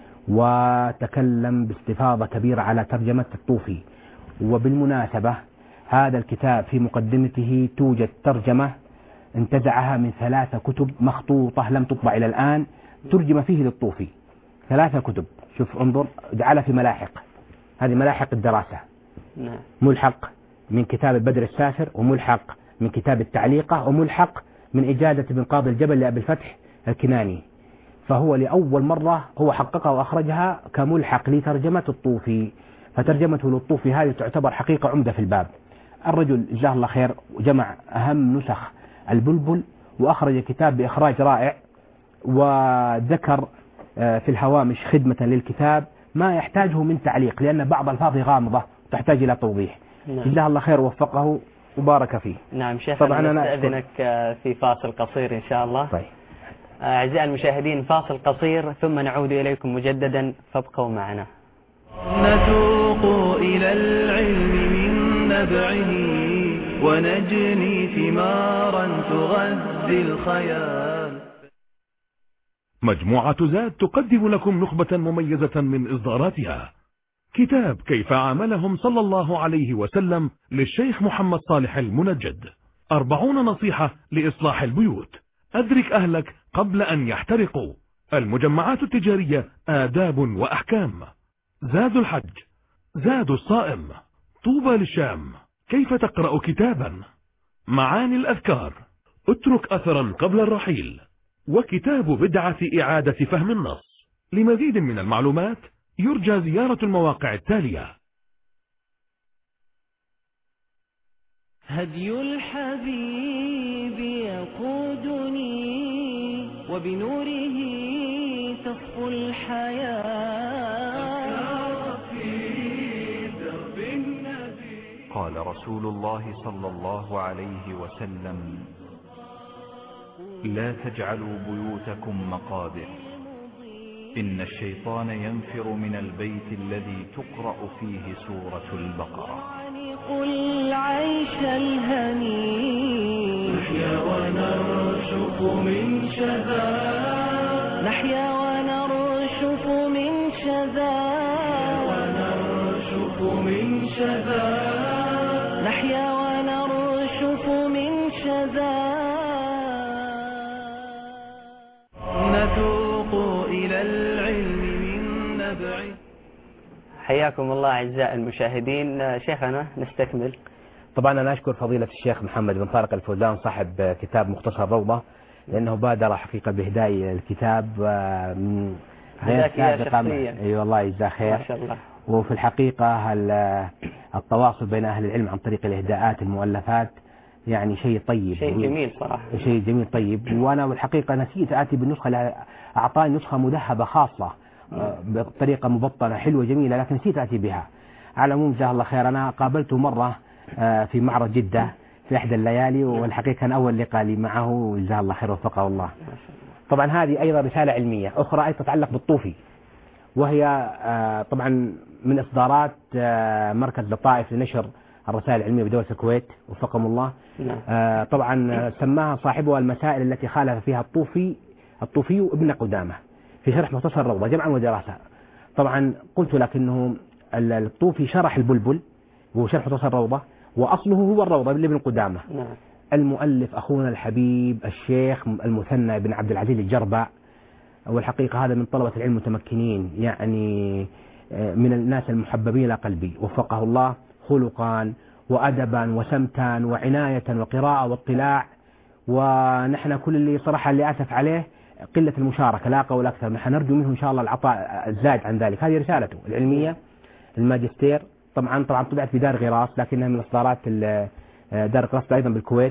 وتكلم باستفاضة كبيرة على ترجمة الطوفي. وبالمناسبة هذا الكتاب في مقدمته توجد ترجمة انتزعها من 3 كتب مخطوطة لم تطبع إلى الآن، ترجم فيه للطوفي 3 كتب. شوف انظر، جعلها في ملاحق، هذه ملاحق الدراسة. ملحق من كتاب البدر السافر، وملحق من كتاب التعليقة، وملحق من إجازة ابن قاضي الجبل لأبي الفتح الكناني. فهو لأول مرة هو حققها وأخرجها كملحق لترجمة الطوفي، فترجمته للطوفي هذه تعتبر حقيقة عمدة في الباب. الرجل جزاه الله خير وجمع أهم نسخ البلبل وأخرج كتاب بإخراج رائع، وذكر في الهوامش خدمة للكتاب ما يحتاجه من تعليق، لأن بعض الفاظه غامضة تحتاج إلى توضيح. جزاه الله خير ووفقه وبارك فيه. نعم شيخ، طبعا أنا أستأذنك في فاصل قصير إن شاء الله. طيب أعزائي المشاهدين، فاصل قصير ثم نعود إليكم مجددا، فابقوا معنا. نتوق إلى العلم من نبعه ونجني ثمارا تغذي الخيال. مجموعة زاد تقدم لكم نخبة مميزة من إصداراتها، كتاب كيف عاملهم صلى الله عليه وسلم للشيخ محمد صالح المنجد. 40 نصيحة لإصلاح البيوت. أدرك أهلك قبل أن يحترقوا. المجمعات التجارية آداب وأحكام. زاد الحج. زاد الصائم. طوبى للشام. كيف تقرأ كتابا. معاني الأذكار. اترك أثرا قبل الرحيل. وكتاب بدعة إعادة فهم النص. لمزيد من المعلومات يرجى زيارة المواقع التالية. هدي الحبيب يقودني وبنوره تصفو الحياة. قال رسول الله صلى الله عليه وسلم: لا تجعلوا بيوتكم مقابر، إن الشيطان ينفر من البيت الذي تقرأ فيه سورة البقرة. قل عيش الهني، نحيا ونرشف من شذا، نحيا ونرشف من شذا، ونرشف من شذا، نحيا ونرشف من شذا. نتوق إلى العلم من نبع. حياكم الله أعزائي المشاهدين. شيخنا نستكمل. طبعا أنا أشكر فضيلة الشيخ محمد بن طارق الفوزان صاحب كتاب مختصر روضة، لأنه بادر حقيقة بإهداء الكتاب من غير سابقة. أي والله يجزاه خير ما شاء الله. وفي الحقيقة التواصل بين أهل العلم عن طريق الإهداءات المؤلفات يعني شيء طيب، شيء جميل صراحة، شيء جميل طيب. وأنا بالحقيقة نسيت آتي بالنسخة، أعطاني نسخة مذهبة خاصة بطريقة مبطنة حلوة جميلة، لكن نسيت آتي بها. على العموم جزاه الله خير. أنا قابلته مرة في معرض جدة في إحدى الليالي، والحقيقة كان أول لقاء لي معه، جزاه الله خير وفقه الله. طبعا هذه أيضا رسالة علمية أخرى أيضا تتعلق بالطوفي، وهي طبعا من إصدارات مركز لطائف لنشر الرسائل العلمية بدولة الكويت وفقهم الله. طبعا سماها صاحبها المسائل التي خالف فيها الطوفي ابن قدامة في شرح مختصر الروضة جمعا ودراسة. طبعا قلت لك انه الطوفي شرح البلبل وهو شرح مختصر الروضة، واصله هو الروضة لابن قدامة. المؤلف اخونا الحبيب الشيخ المثنى بن عبد العزيز الجرباء، والحقيقة هذا من طلبة العلم المتمكنين، يعني من الناس المحببين إلى قلبي، وفقه الله خلقا وأدبا وسمتا وعناية وقراءة واطلاع. ونحن كل اللي صراحة اللي أسف عليه قلة المشاركة لا قول أكثر. نحن نرجو منه إن شاء الله العطاء الزائد عن ذلك. هذه رسالته العلمية الماجستير، طبعا طبعت في دار غراس، لكنها من إصدارات دار غراس أيضا بالكويت.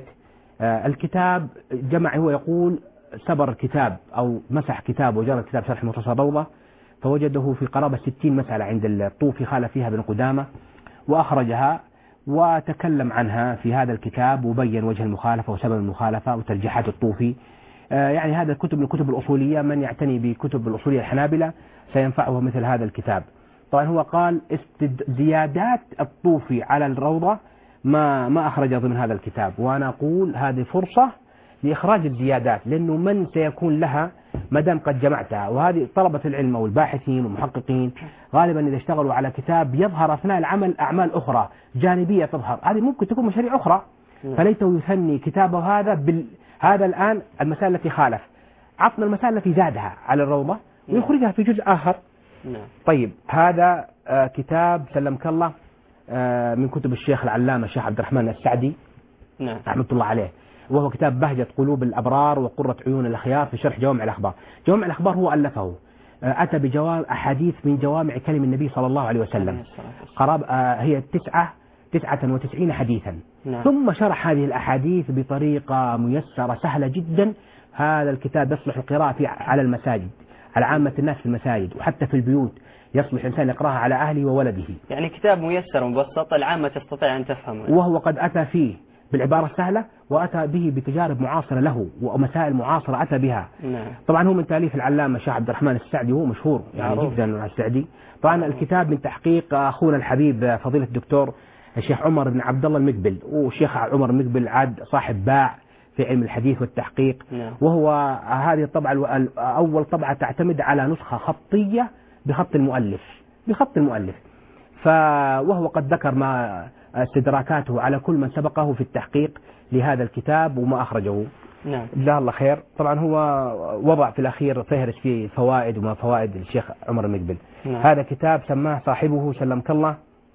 الكتاب جمع، هو يقول سبر الكتاب أو مسح كتاب وجرى كتاب شرح مختصر الروضة، فوجده في قرابة 60 مسألة عند الطوفي خالف فيها ابن قدامة، وأخرجها وتكلم عنها في هذا الكتاب وبين وجه المخالفة وسبب المخالفة وترجيحات الطوفي. يعني هذا الكتب من الكتب الأصولية، من يعتني بكتب الأصولية الحنابلة سينفعه مثل هذا الكتاب. طبعا هو قال زيادات الطوفي على الروضة ما أخرج ضمن هذا الكتاب، وأنا أقول هذه فرصة لإخراج الزيادات، لأنه من سيكون لها ما دام قد جمعتها. وهذه طلبة العلم والباحثين والمحققين غالبا إذا اشتغلوا على كتاب يظهر أثناء العمل أعمال أخرى جانبية تظهر، هذه ممكن تكون مشاريع أخرى، فليته يثني كتابه هذا هذا الآن المسائل التي خالف، عطنا المسائل التي زادها على الروضة ويخرجها في جزء آخر. طيب هذا كتاب سلمك الله من كتب الشيخ العلامة الشيخ عبد الرحمن السعدي رحمة الله عليه، وهو كتاب بهجة قلوب الأبرار وقرة عيون الأخيار في شرح جوامع الأخبار. جوامع الأخبار هو ألفه، أتى بجوامع أحاديث من جوامع كلم النبي صلى الله عليه وسلم، هي 99 حديثا. ثم شرح هذه الأحاديث بطريقة ميسرة سهلة جدا. هذا الكتاب يصلح القراءة على المساجد، على عامة الناس في المساجد وحتى في البيوت، يصلح الإنسان يقرأها على أهله وولده. يعني كتاب ميسر ومبسط العامة تستطيع أن تفهمه، وهو قد أتى فيه بالعبارة السهلة، وأتى به بتجارب معاصرة له ومسائل معاصرة أتى بها. طبعا هو من تأليف العلامة الشيخ عبد الرحمن السعدي، وهو مشهور يعني جدا السعدي. طبعا الكتاب من تحقيق أخونا الحبيب فضيلة الدكتور الشيخ عمر بن عبد الله المقبل، والشيخ عمر المقبل عاد صاحب باع في علم الحديث والتحقيق. وهو هذه الطبعة أول طبعة تعتمد على نسخة خطية بخط المؤلف. وهو قد ذكر ما استدراكاته على كل من سبقه في التحقيق لهذا الكتاب وما أخرجه. نعم. جزاه الله خير. طبعا هو وضع في الأخير فهرس فيه فوائد وما فوائد الشيخ عمر المقبل. نعم. هذا كتاب سماه صاحبه سلمك الله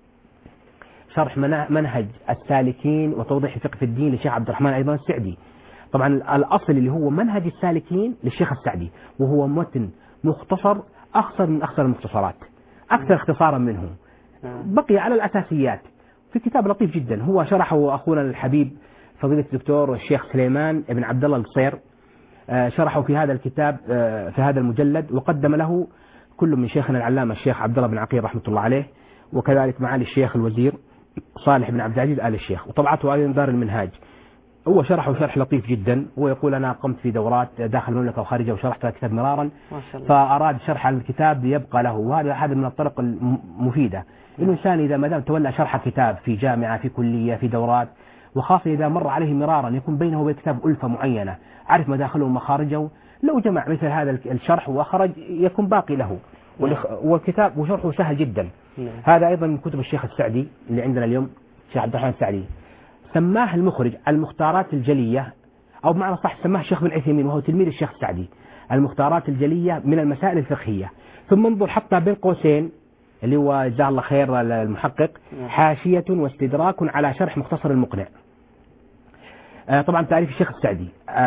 شرح منهج السالكين وتوضيح الفقه في الدين للشيخ عبد الرحمن أيضا السعدي. طبعا الأصل اللي هو منهج السالكين للشيخ السعدي، وهو متن مختصر أختصر من أختصر المختصرات، أكثر اختصارا منه، بقي على الأساسيات. في كتاب لطيف جدا هو شرحه أخونا الحبيب فضيلة الدكتور الشيخ سليمان بن عبد الله القصير، شرحه في هذا الكتاب في هذا المجلد، وقدم له كل من شيخنا العلامة الشيخ عبد الله بن عقيل رحمة الله عليه، وكذلك معالي الشيخ الوزير صالح بن عبد العزيز آل الشيخ، وطبعته أيضا دار المنهاج. هو شرحه شرح لطيف جدا، ويقول أنا قمت في دورات داخل المملكة وخارجها وشرحت الكتاب مرارا، فأراد شرح الكتاب ليبقى له، وهذا من الطرق المفيدة. الإنسان إذا ما دام تولى شرح كتاب في جامعة في كلية في دورات، وخاصة إذا مر عليه مرارا يكون بينه وبين الكتاب ألفة معينة، عرف مداخله ومخارجه، لو جمع مثل هذا الشرح وأخرج يكون باقي له. والكتاب وشرحه سهل جدا. هذا أيضا من كتب الشيخ السعدي اللي عندنا اليوم، الشيخ عبد الرحمن السعدي، سماه المخرج المختارات الجلية، أو بمعنى صح سماه الشيخ بن عثيمين وهو تلميذ الشيخ السعدي، المختارات الجلية من المسائل الفقهية. ثم انظر حتى بين قوسين اللي هو جزاه الله خير المحقق، حاشية واستدراك على شرح مختصر المقنع. طبعا تعريف الشيخ السعدي،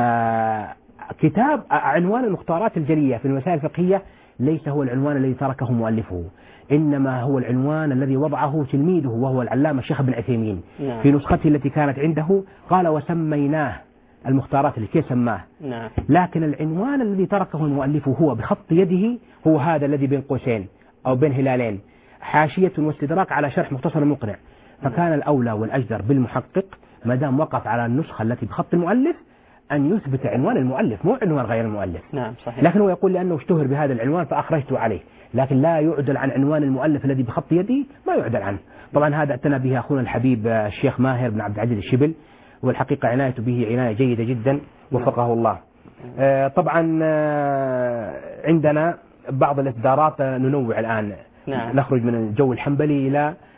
كتاب عنوان المختارات الجلية في المسائل الفقهية ليس هو العنوان الذي تركه مؤلفه، إنما هو العنوان الذي وضعه تلميذه وهو العلامة الشيخ بن عثيمين في نسخته التي كانت عنده، قال وسميناه المختارات التي سماه. لكن العنوان الذي تركه المؤلف هو بخط يده هو هذا الذي بين قوسين أو بين هلالين، حاشية واستدراك على شرح مختصر المقنع. فكان الأولى والأجدر بالمحقق ما دام وقف على النسخة التي بخط المؤلف أن يثبت عنوان المؤلف مو عنوان غير المؤلف. نعم صحيح. لكن هو يقول لأنه اشتهر بهذا العنوان فأخرجته عليه، لكن لا يعدل عن عنوان المؤلف الذي بخط يدي، ما يعدل عنه. طبعا هذا اعتنى به أخونا الحبيب الشيخ ماهر بن عبد العزيز الشبل، والحقيقة عنايته به عناية جيدة جدا وفقه الله. طبعا عندنا بعض الإصدارات ننوع الآن. نخرج من الجو الحنبلي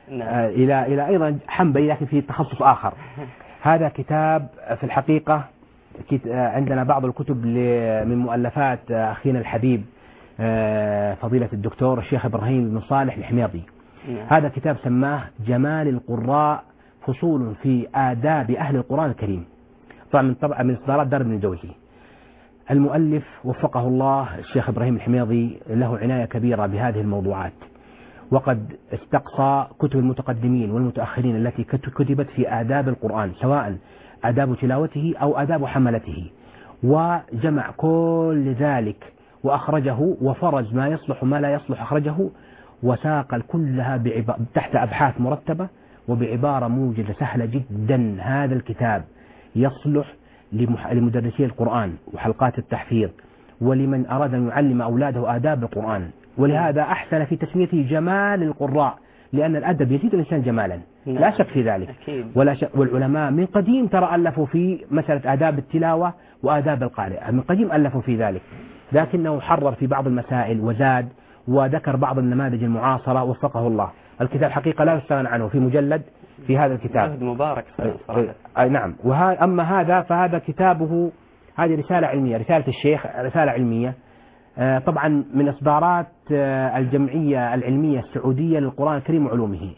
إلى أيضا حنبلي لكن في تخصص آخر. هذا كتاب في الحقيقة عندنا بعض الكتب من مؤلفات أخينا الحبيب فضيلة الدكتور الشيخ إبراهيم بن صالح الحميضي. هذا كتاب سماه جمال القراء، فصول في آداب أهل القرآن الكريم، طبعا من إصدارات دار ابن الجوزي. المؤلف وفقه الله الشيخ إبراهيم الحميضي له عناية كبيرة بهذه الموضوعات، وقد استقصى كتب المتقدمين والمتأخرين التي كتبت في آداب القرآن، سواء آداب تلاوته أو آداب حملته، وجمع كل ذلك وأخرجه، وفرج ما يصلح وما لا يصلح أخرجه، وساق كلها تحت أبحاث مرتبة وبعبارة موجزة سهلة جدا. هذا الكتاب يصلح لمدرسي القرآن وحلقات التحفيظ، ولمن أراد أن يعلم أولاده آداب القرآن، ولهذا أحسن في تسميته جمال القراء، لأن الأدب يزيد الإنسان جمالا لا شك في ذلك. والعلماء من قديم ترى ألفوا في مسألة آداب التلاوة وآداب القارئ، من قديم ألفوا في ذلك، لكنه حرر في بعض المسائل وزاد وذكر بعض النماذج المعاصرة وفقه الله. الكتاب حقيقة لا يستغنى عنه، في مجلد في هذا الكتاب مبارك نعم. أما هذا فهذا كتابه، هذه رسالة علمية، رسالة الشيخ رسالة علمية، طبعا من إصدارات الجمعية العلمية السعودية للقرآن الكريم وعلومه،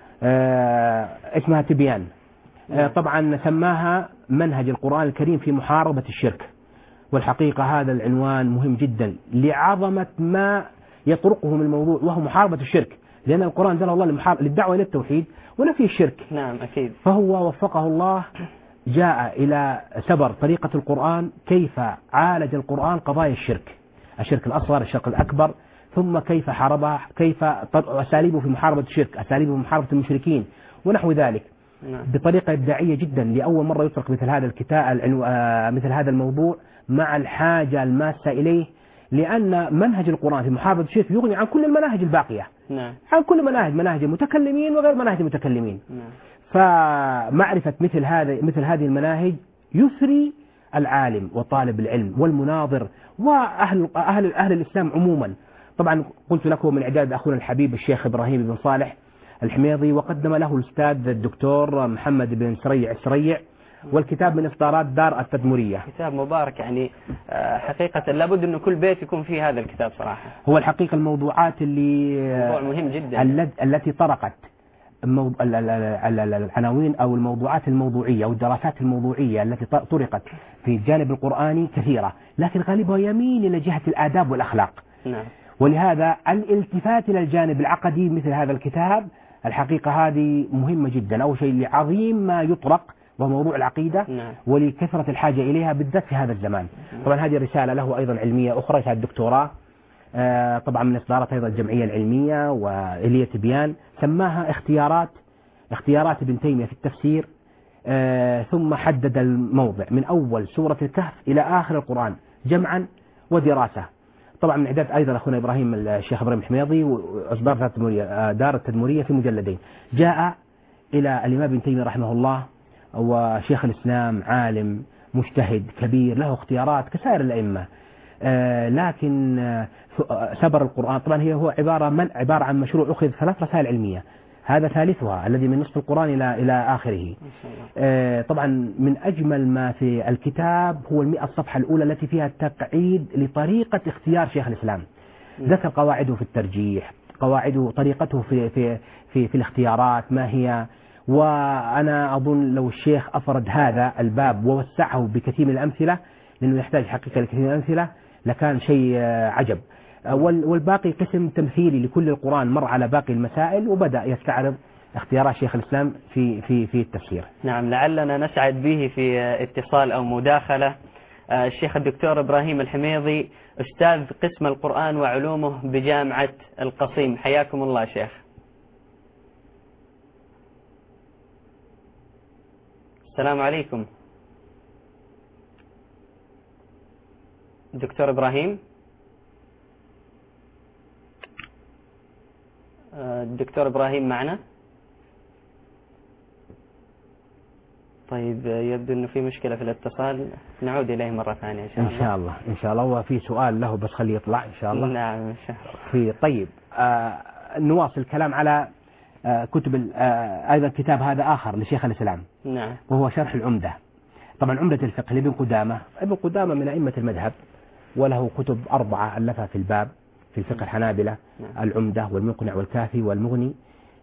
اسمها تبيان. طبعا سماها منهج القرآن الكريم في محاربة الشرك، والحقيقة هذا العنوان مهم جدا لعظمة ما يطرقه من الموضوع، وهو محاربة الشرك، لأن القرآن نزل الله للدعوة إلى التوحيد ونفي الشرك. نعم أكيد. فهو وفقه الله جاء إلى سبر طريقة القرآن، كيف عالج القرآن قضايا الشرك الأصغر الشرك الأكبر، ثم كيف حاربها، كيف أساليبه في محاربة الشرك، أساليبه في محاربة المشركين ونحو ذلك. بطريقة إبداعية جدا، لأول مرة يطرق مثل هذا الكتاب مثل هذا الموضوع مع الحاجة الماسة إليه، لأن منهج القرآن في محاربة الشرك يغني عن كل المناهج الباقية. عن كل مناهج المتكلمين وغير مناهج المتكلمين. فمعرفة مثل هذه المناهج يثري العالم وطالب العلم والمناظر وأهل الإسلام عموما. طبعا قلت لكم من إعداد أخونا الحبيب الشيخ إبراهيم بن صالح الحميضي، وقدم له الأستاذ الدكتور محمد بن سريع والكتاب من إصدارات دار التدمرية. كتاب مبارك يعني حقيقة لابد أنه كل بيت يكون فيه هذا الكتاب صراحة. هو الحقيقة الموضوعات اللي موضوع مهم جدا التي طرقت العناوين أو الموضوعات الموضوعية أو الدراسات الموضوعية التي طرقت في الجانب القرآني كثيرة، لكن غالبها يميل إلى جهة الآداب والأخلاق. نعم. ولهذا الالتفات إلى الجانب العقدي مثل هذا الكتاب الحقيقة هذه مهمة جدا. أول شيء لعظيم ما يطرق وموضوع العقيدة. نعم. ولكثرة الحاجة إليها بالذات في هذا الزمان. طبعا هذه رسالة له أيضا علمية أخرى، رسالة الدكتوراه طبعا من إصدارات أيضا الجمعية العلمية وإلية تبيان، سماها اختيارات ابن تيمية في التفسير. ثم حدد الموضع من أول سورة الكهف إلى آخر القرآن جمعا ودراسة. طبعا من إعداد أيضا أخونا إبراهيم الشيخ إبراهيم الحميضي وإصدار دار التدمرية في مجلدين. جاء إلى الإمام ابن تيمية رحمه الله وشيخ الإسلام عالم مجتهد كبير له اختيارات كسائر الأئمة، لكن سبر القرآن. طبعا هو عبارة عن مشروع أخذ 3 رسائل علمية، هذا ثالثها الذي من نصف القرآن إلى آخره. طبعا من أجمل ما في الكتاب هو 100 صفحة الأولى التي فيها التقعيد لطريقة اختيار شيخ الإسلام. ذكر قواعده في الترجيح، قواعده طريقته في الاختيارات ما هي. وأنا أظن لو الشيخ أفرد هذا الباب ووسعه بكثير من الأمثلة، لأنه يحتاج حقيقة لكثير من الأمثلة، لكان شيء عجب. والباقي قسم تمثيلي لكل القرآن مر على باقي المسائل وبدأ يستعرض اختيارات شيخ الإسلام في التفسير. نعم، لعلنا نسعد به في اتصال أو مداخلة الشيخ الدكتور إبراهيم الحميضي، أستاذ قسم القرآن وعلومه بجامعة القصيم. حياكم الله شيخ. السلام عليكم دكتور إبراهيم. الدكتور إبراهيم معنا؟ طيب يبدو أنه في مشكلة في الاتصال، نعود إليه مرة ثانية إن شاء الله. إن شاء الله. وفي سؤال له بس خليه يطلع إن شاء الله. نعم إن شاء الله. طيب نواصل الكلام على كتب أيضا كتاب هذا آخر لشيخ الإسلام. نعم. وهو شرح العمدة. طبعا عمدة الفقه لابن قدامة. ابن قدامة من أئمة المذهب وله كتب 4 ألفها في الباب في الفقه الحنابلة. العمدة والمقنع والكافي والمغني.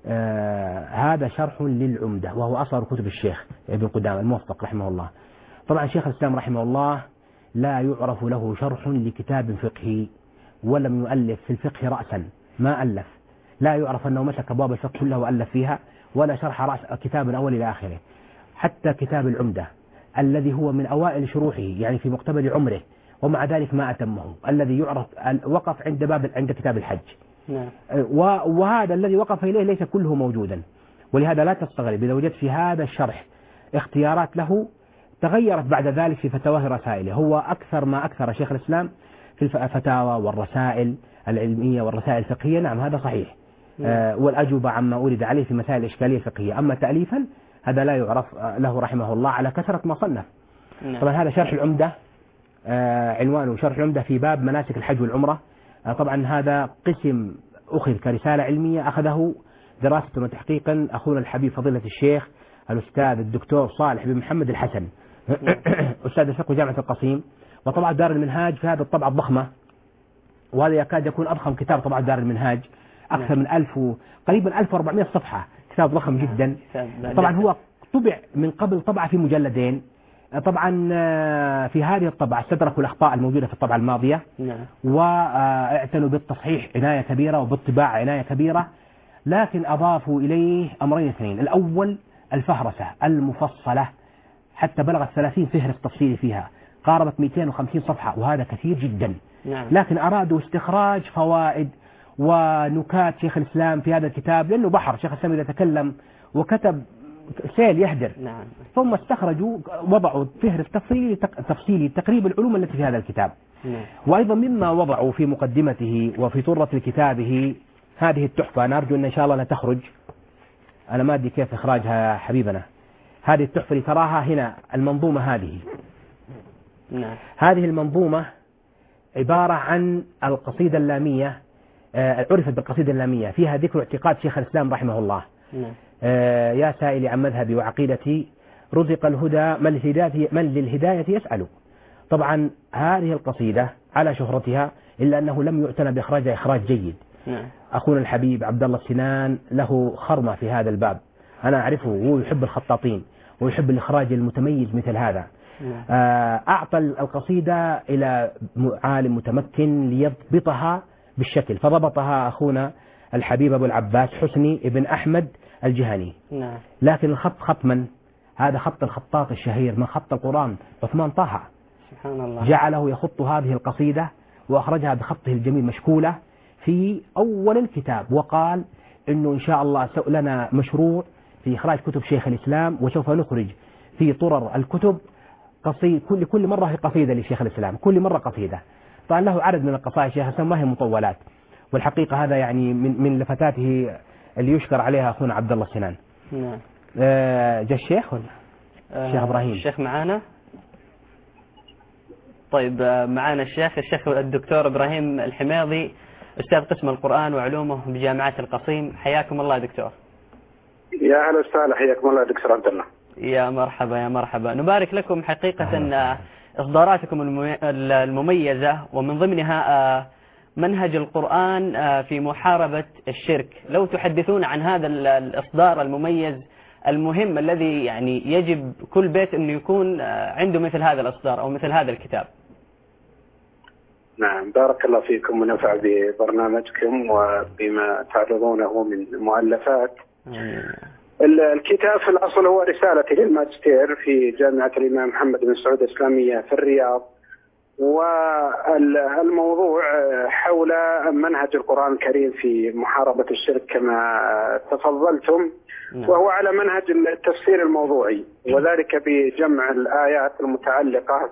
هذا شرح للعمدة وهو أصغر كتب الشيخ ابن قدامة الموفق رحمه الله. طبعا شيخ الإسلام رحمه الله لا يعرف له شرح لكتاب فقهي، ولم يؤلف في الفقه رأسا، ما ألف. لا يعرف أنه مسك أبواب الفقه كلها وألف فيها، ولا شرح رأس كتاب من أول إلى آخره. حتى كتاب العمدة الذي هو من أوائل شروحه يعني في مقتبل عمره، ومع ذلك ما أتمه، الذي يعرف وقف عند كتاب الحج. نعم. وهذا الذي وقف إليه ليس كله موجودا. ولهذا لا تستغرب إذا وجدت في هذا الشرح اختيارات له تغيرت بعد ذلك في فتاواه رسائله. هو أكثر ما أكثر شيخ الإسلام في الفتاوى والرسائل العلمية والرسائل الفقهية. نعم هذا صحيح. والأجوبة عما أورد عليه في مسائل الإشكالية الفقهية. أما تأليفا هذا لا يعرف له رحمه الله على كثرة ما صنف. طبعا هذا شرح العمدة، عنوانه شرح العمدة في باب مناسك الحج والعمرة. طبعا هذا قسم أخذ كرسالة علمية، أخذه دراسة وتحقيقا أخونا الحبيب فضيلة الشيخ الأستاذ الدكتور صالح بن محمد الحسن أستاذ الفقه جامعة القصيم. وطبعا دار المنهاج في هذا الطبعة الضخمة، وهذا يكاد يكون أضخم كتاب طبعا دار المنهاج، أكثر من 1000 قريبا 1400 صفحة، كتاب ضخم جدا. طبعا هو طبع من قبل طبعة في مجلدين. طبعا في هذه الطبعة استدركوا الأخطاء الموجودة في الطبعة الماضية، واعتنوا بالتصحيح عناية كبيرة وبالطباعة عناية كبيرة، لكن أضافوا إليه أمرين اثنين. الأول الفهرسة المفصلة حتى بلغت 30 فهرس تفصيلي فيها، قاربت 250 صفحة، وهذا كثير جدا. لكن أرادوا استخراج فوائد ونكات شيخ الإسلام في هذا الكتاب، لأنه بحر شيخ الإسلام إذا تكلم وكتب سيل يهدر. ثم استخرجوا وضعوا فهرس تفصيلي تقريب العلوم التي في هذا الكتاب. وأيضا مما وضعوا في مقدمته وفي طرة كتابه هذه التحفة. أنا أرجو أن إن شاء الله لا تخرج، أنا ما أدري كيف إخراجها حبيبنا. هذه التحفة اللي تراها هنا المنظومة هذه. هذه المنظومة عبارة عن القصيدة اللامية، عرفت بالقصيدة اللامية، فيها ذكر اعتقاد شيخ الإسلام رحمه الله. يا سائلي عن مذهبي وعقيدتي رزق الهدى من للهداية يسأل. طبعا هذه القصيدة على شهرتها إلا أنه لم يعتنى بإخراجها إخراج جيد. أخونا الحبيب عبد الله السنان له خرمة في هذا الباب، أنا أعرفه، وهو يحب الخطاطين ويحب الإخراج المتميز مثل هذا. أعطى القصيدة إلى عالم متمكن ليضبطها بالشكل، فضبطها أخونا الحبيب أبو العباس حسني ابن أحمد الجهني. لكن الخط خط من؟ هذا خط الخطاط الشهير من خط القرآن عثمان طه، سبحان الله، جعله يخط هذه القصيدة وأخرجها بخطه الجميل مشكولة في أول الكتاب، وقال إنه إن شاء الله لنا مشروع في إخراج كتب شيخ الإسلام، وسوف نخرج في طرر الكتب كل مرة في قصيدة لشيخ الإسلام، كل مرة قصيدة. طبعا له عدد من القصائد شيخ الإسلام ما هي مطولات، والحقيقة هذا يعني من لفتاته اللي يشكر عليها أخونا عبد الله السنان. جاء الشيخ ولا الشيخ إبراهيم؟ الشيخ معانا. طيب معانا الشيخ الدكتور إبراهيم الحميضي، أستاذ قسم القرآن وعلومه بجامعة القصيم. حياكم الله دكتور. يا أهلا وسهلا، حياكم الله دكتور عبد الله. يا مرحبا يا مرحبا، نبارك لكم حقيقة إصداراتكم المميزة، ومن ضمنها منهج القرآن في محاربة الشرك. لو تحدثون عن هذا الإصدار المميز المهم الذي يعني يجب كل بيت أن يكون عنده مثل هذا الإصدار أو مثل هذا الكتاب. نعم، بارك الله فيكم ونفع ببرنامجكم وبما تعرضونه من مؤلفات. الكتاب في الأصل هو رسالتي للماجستير في جامعة الإمام محمد بن سعود الإسلامية في الرياض، والموضوع حول منهج القرآن الكريم في محاربة الشرك كما تفضلتم، وهو على منهج التفسير الموضوعي، وذلك بجمع الآيات المتعلقة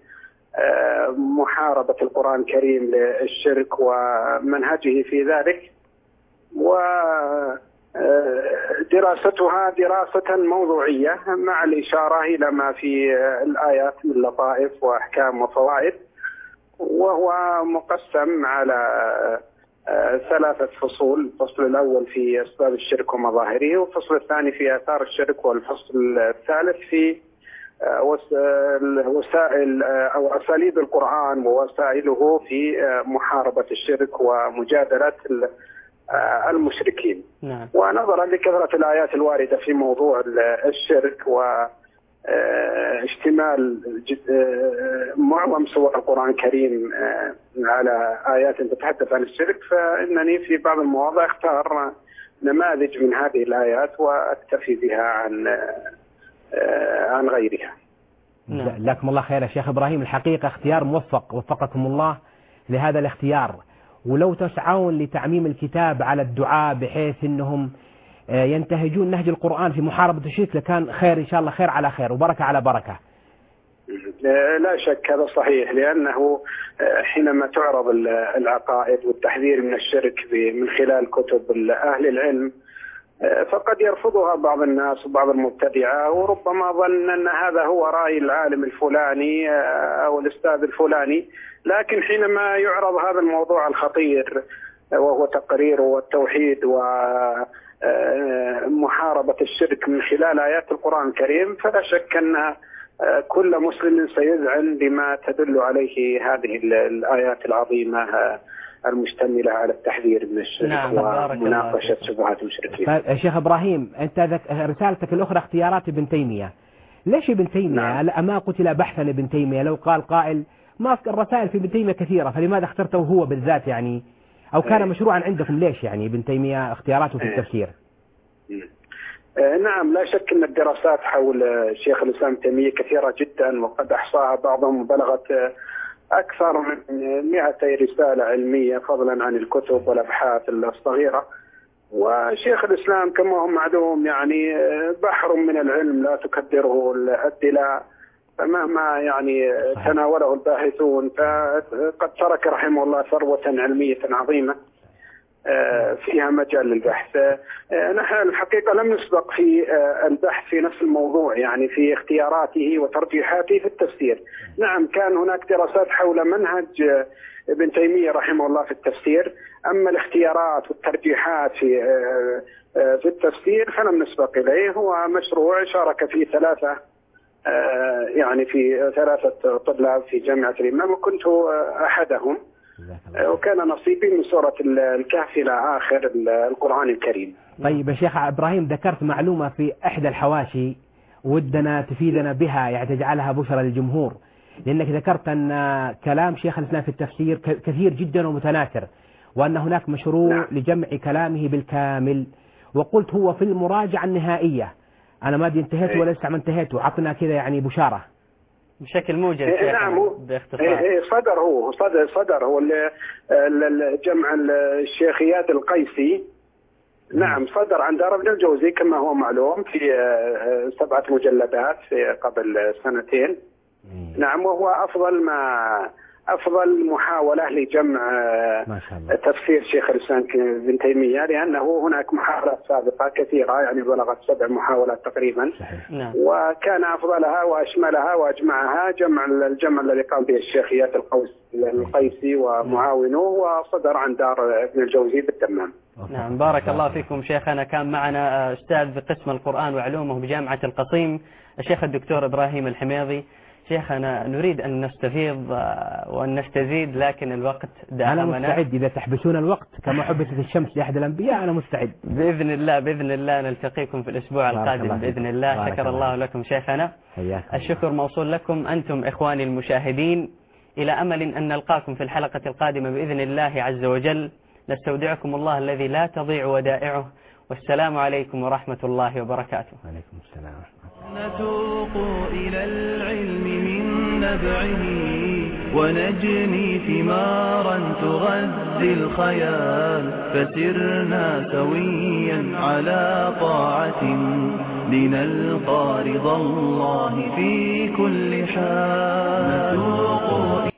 بمحاربة القرآن الكريم للشرك ومنهجه في ذلك، ودراستها دراسة موضوعية مع الإشارة إلى ما في الآيات من لطائف وأحكام وفوائد، وهو مقسم على 3 فصول. الفصل الأول في أسباب الشرك ومظاهره، والفصل الثاني في آثار الشرك، والفصل الثالث في وسائل أو أساليب القرآن ووسائله في محاربة الشرك ومجادلة المشركين. ونظرا لكثرة الآيات الواردة في موضوع الشرك واشتمال معظم سور القرآن الكريم على آيات تتحدث عن الشرك، فإنني في بعض المواضع اختار نماذج من هذه الآيات وأكتفي بها عن غيرها. جزاكم الله خير يا شيخ إبراهيم، الحقيقة اختيار موفق، وفقكم الله لهذا الاختيار. ولو تسعون لتعميم الكتاب على الدعاء بحيث أنهم ينتهجون نهج القرآن في محاربة الشرك لكان خير إن شاء الله، خير على خير وبركة على بركة. لا شك هذا صحيح، لأنه حينما تعرض العقائد والتحذير من الشرك من خلال كتب أهل العلم، فقد يرفضها بعض الناس وبعض المبتدعة، وربما ظن أن هذا هو رأي العالم الفلاني أو الأستاذ الفلاني. لكن حينما يعرض هذا الموضوع الخطير وهو تقرير والتوحيد ومحاربة الشرك من خلال آيات القرآن الكريم، فلا شك أن كل مسلم سيذعن بما تدل عليه هذه الآيات العظيمة المشتملة على التحذير من الشرك ومناقشة شبهات المشركين. طيب شيخ إبراهيم، أنت رسالتك الأخرى اختيارات ابن تيمية. ليش ابن تيمية؟ ما قتل بحثا ابن تيمية؟ لو قال قائل ما الرسائل في ابن تيمية كثيرة، فلماذا اخترته هو بالذات يعني؟ أو كان مشروعا عندكم؟ ليش يعني ابن تيمية اختياراته في التفسير؟ نعم، لا شك أن الدراسات حول شيخ الإسلام تيمية كثيرة جدا، وقد أحصاها بعضهم بلغت أكثر من 200 رسالة علمية، فضلا عن الكتب والأبحاث الصغيرة. وشيخ الإسلام كما هو معلوم يعني بحر من العلم لا تكدره الدلاء، فمهما يعني تناوله الباحثون فقد ترك رحمه الله ثروة علمية عظيمة. فيها مجال للبحث. نحن الحقيقة لم نسبق في البحث في نفس الموضوع، يعني في اختياراته وترجيحاته في التفسير. نعم كان هناك دراسات حول منهج ابن تيمية رحمه الله في التفسير، أما الاختيارات والترجيحات في التفسير فلم نسبق إليه. هو مشروع شارك فيه ثلاثة طلاب في جامعة الإمام وكنت أحدهم، وكان نصيبي من سورة الكهف إلى آخر القرآن الكريم. طيب يا شيخ إبراهيم، ذكرت معلومة في إحدى الحواشي ودنا تفيدنا بها، يعني تجعلها بشرى للجمهور، لأنك ذكرت أن كلام شيخ الإسلام في التفسير كثير جدا ومتناثر، وأن هناك مشروع لجمع كلامه بالكامل، وقلت هو في المراجعة النهائية. أنا ما انتهيت ولا لسه ما انتهيت، وعطنا كذا يعني بشارة بشكل موجز. نعم باختصار. صدر هو جمع الشيخيات القيسي. نعم صدر عن دار ابن الجوزي كما هو معلوم في 7 مجلدات قبل 2 سنين. نعم، وهو أفضل محاولة لجمع تفسير شيخ الإسلام ابن تيمية، لأنه هناك محاولات سابقة كثيرة يعني بلغت 7 محاولات تقريبا. نعم. وكان أفضلها وأشملها وأجمعها الجمع الذي قام به الشيخيات القيسي ومعاونه، وصدر عن دار ابن الجوزي بالتمام. نعم، بارك الله فيكم شيخنا. كان معنا أستاذ بقسم القرآن وعلومه بجامعة القصيم الشيخ الدكتور إبراهيم الحميضي. شيخنا نريد أن نستفيض وأن نستزيد، لكن الوقت دامنا. أنا مستعد إذا تحبسون الوقت كما حبست الشمس لأحد الأنبياء، أنا مستعد. بإذن الله نلتقيكم في الأسبوع القادم بإذن الله. شكر الله لكم شيخنا. الشكر موصول لكم أنتم إخواني المشاهدين، إلى أمل أن نلقاكم في الحلقة القادمة بإذن الله عز وجل. نستودعكم الله الذي لا تضيع ودائعه، والسلام عليكم ورحمة الله وبركاته. وعليكم السلام. نتوق إلى العلم من نبعه ونجني ثمارا تغذي الخيال، فسرنا سويا على طاعة لنلقى رضا الله في كل حال. نتوق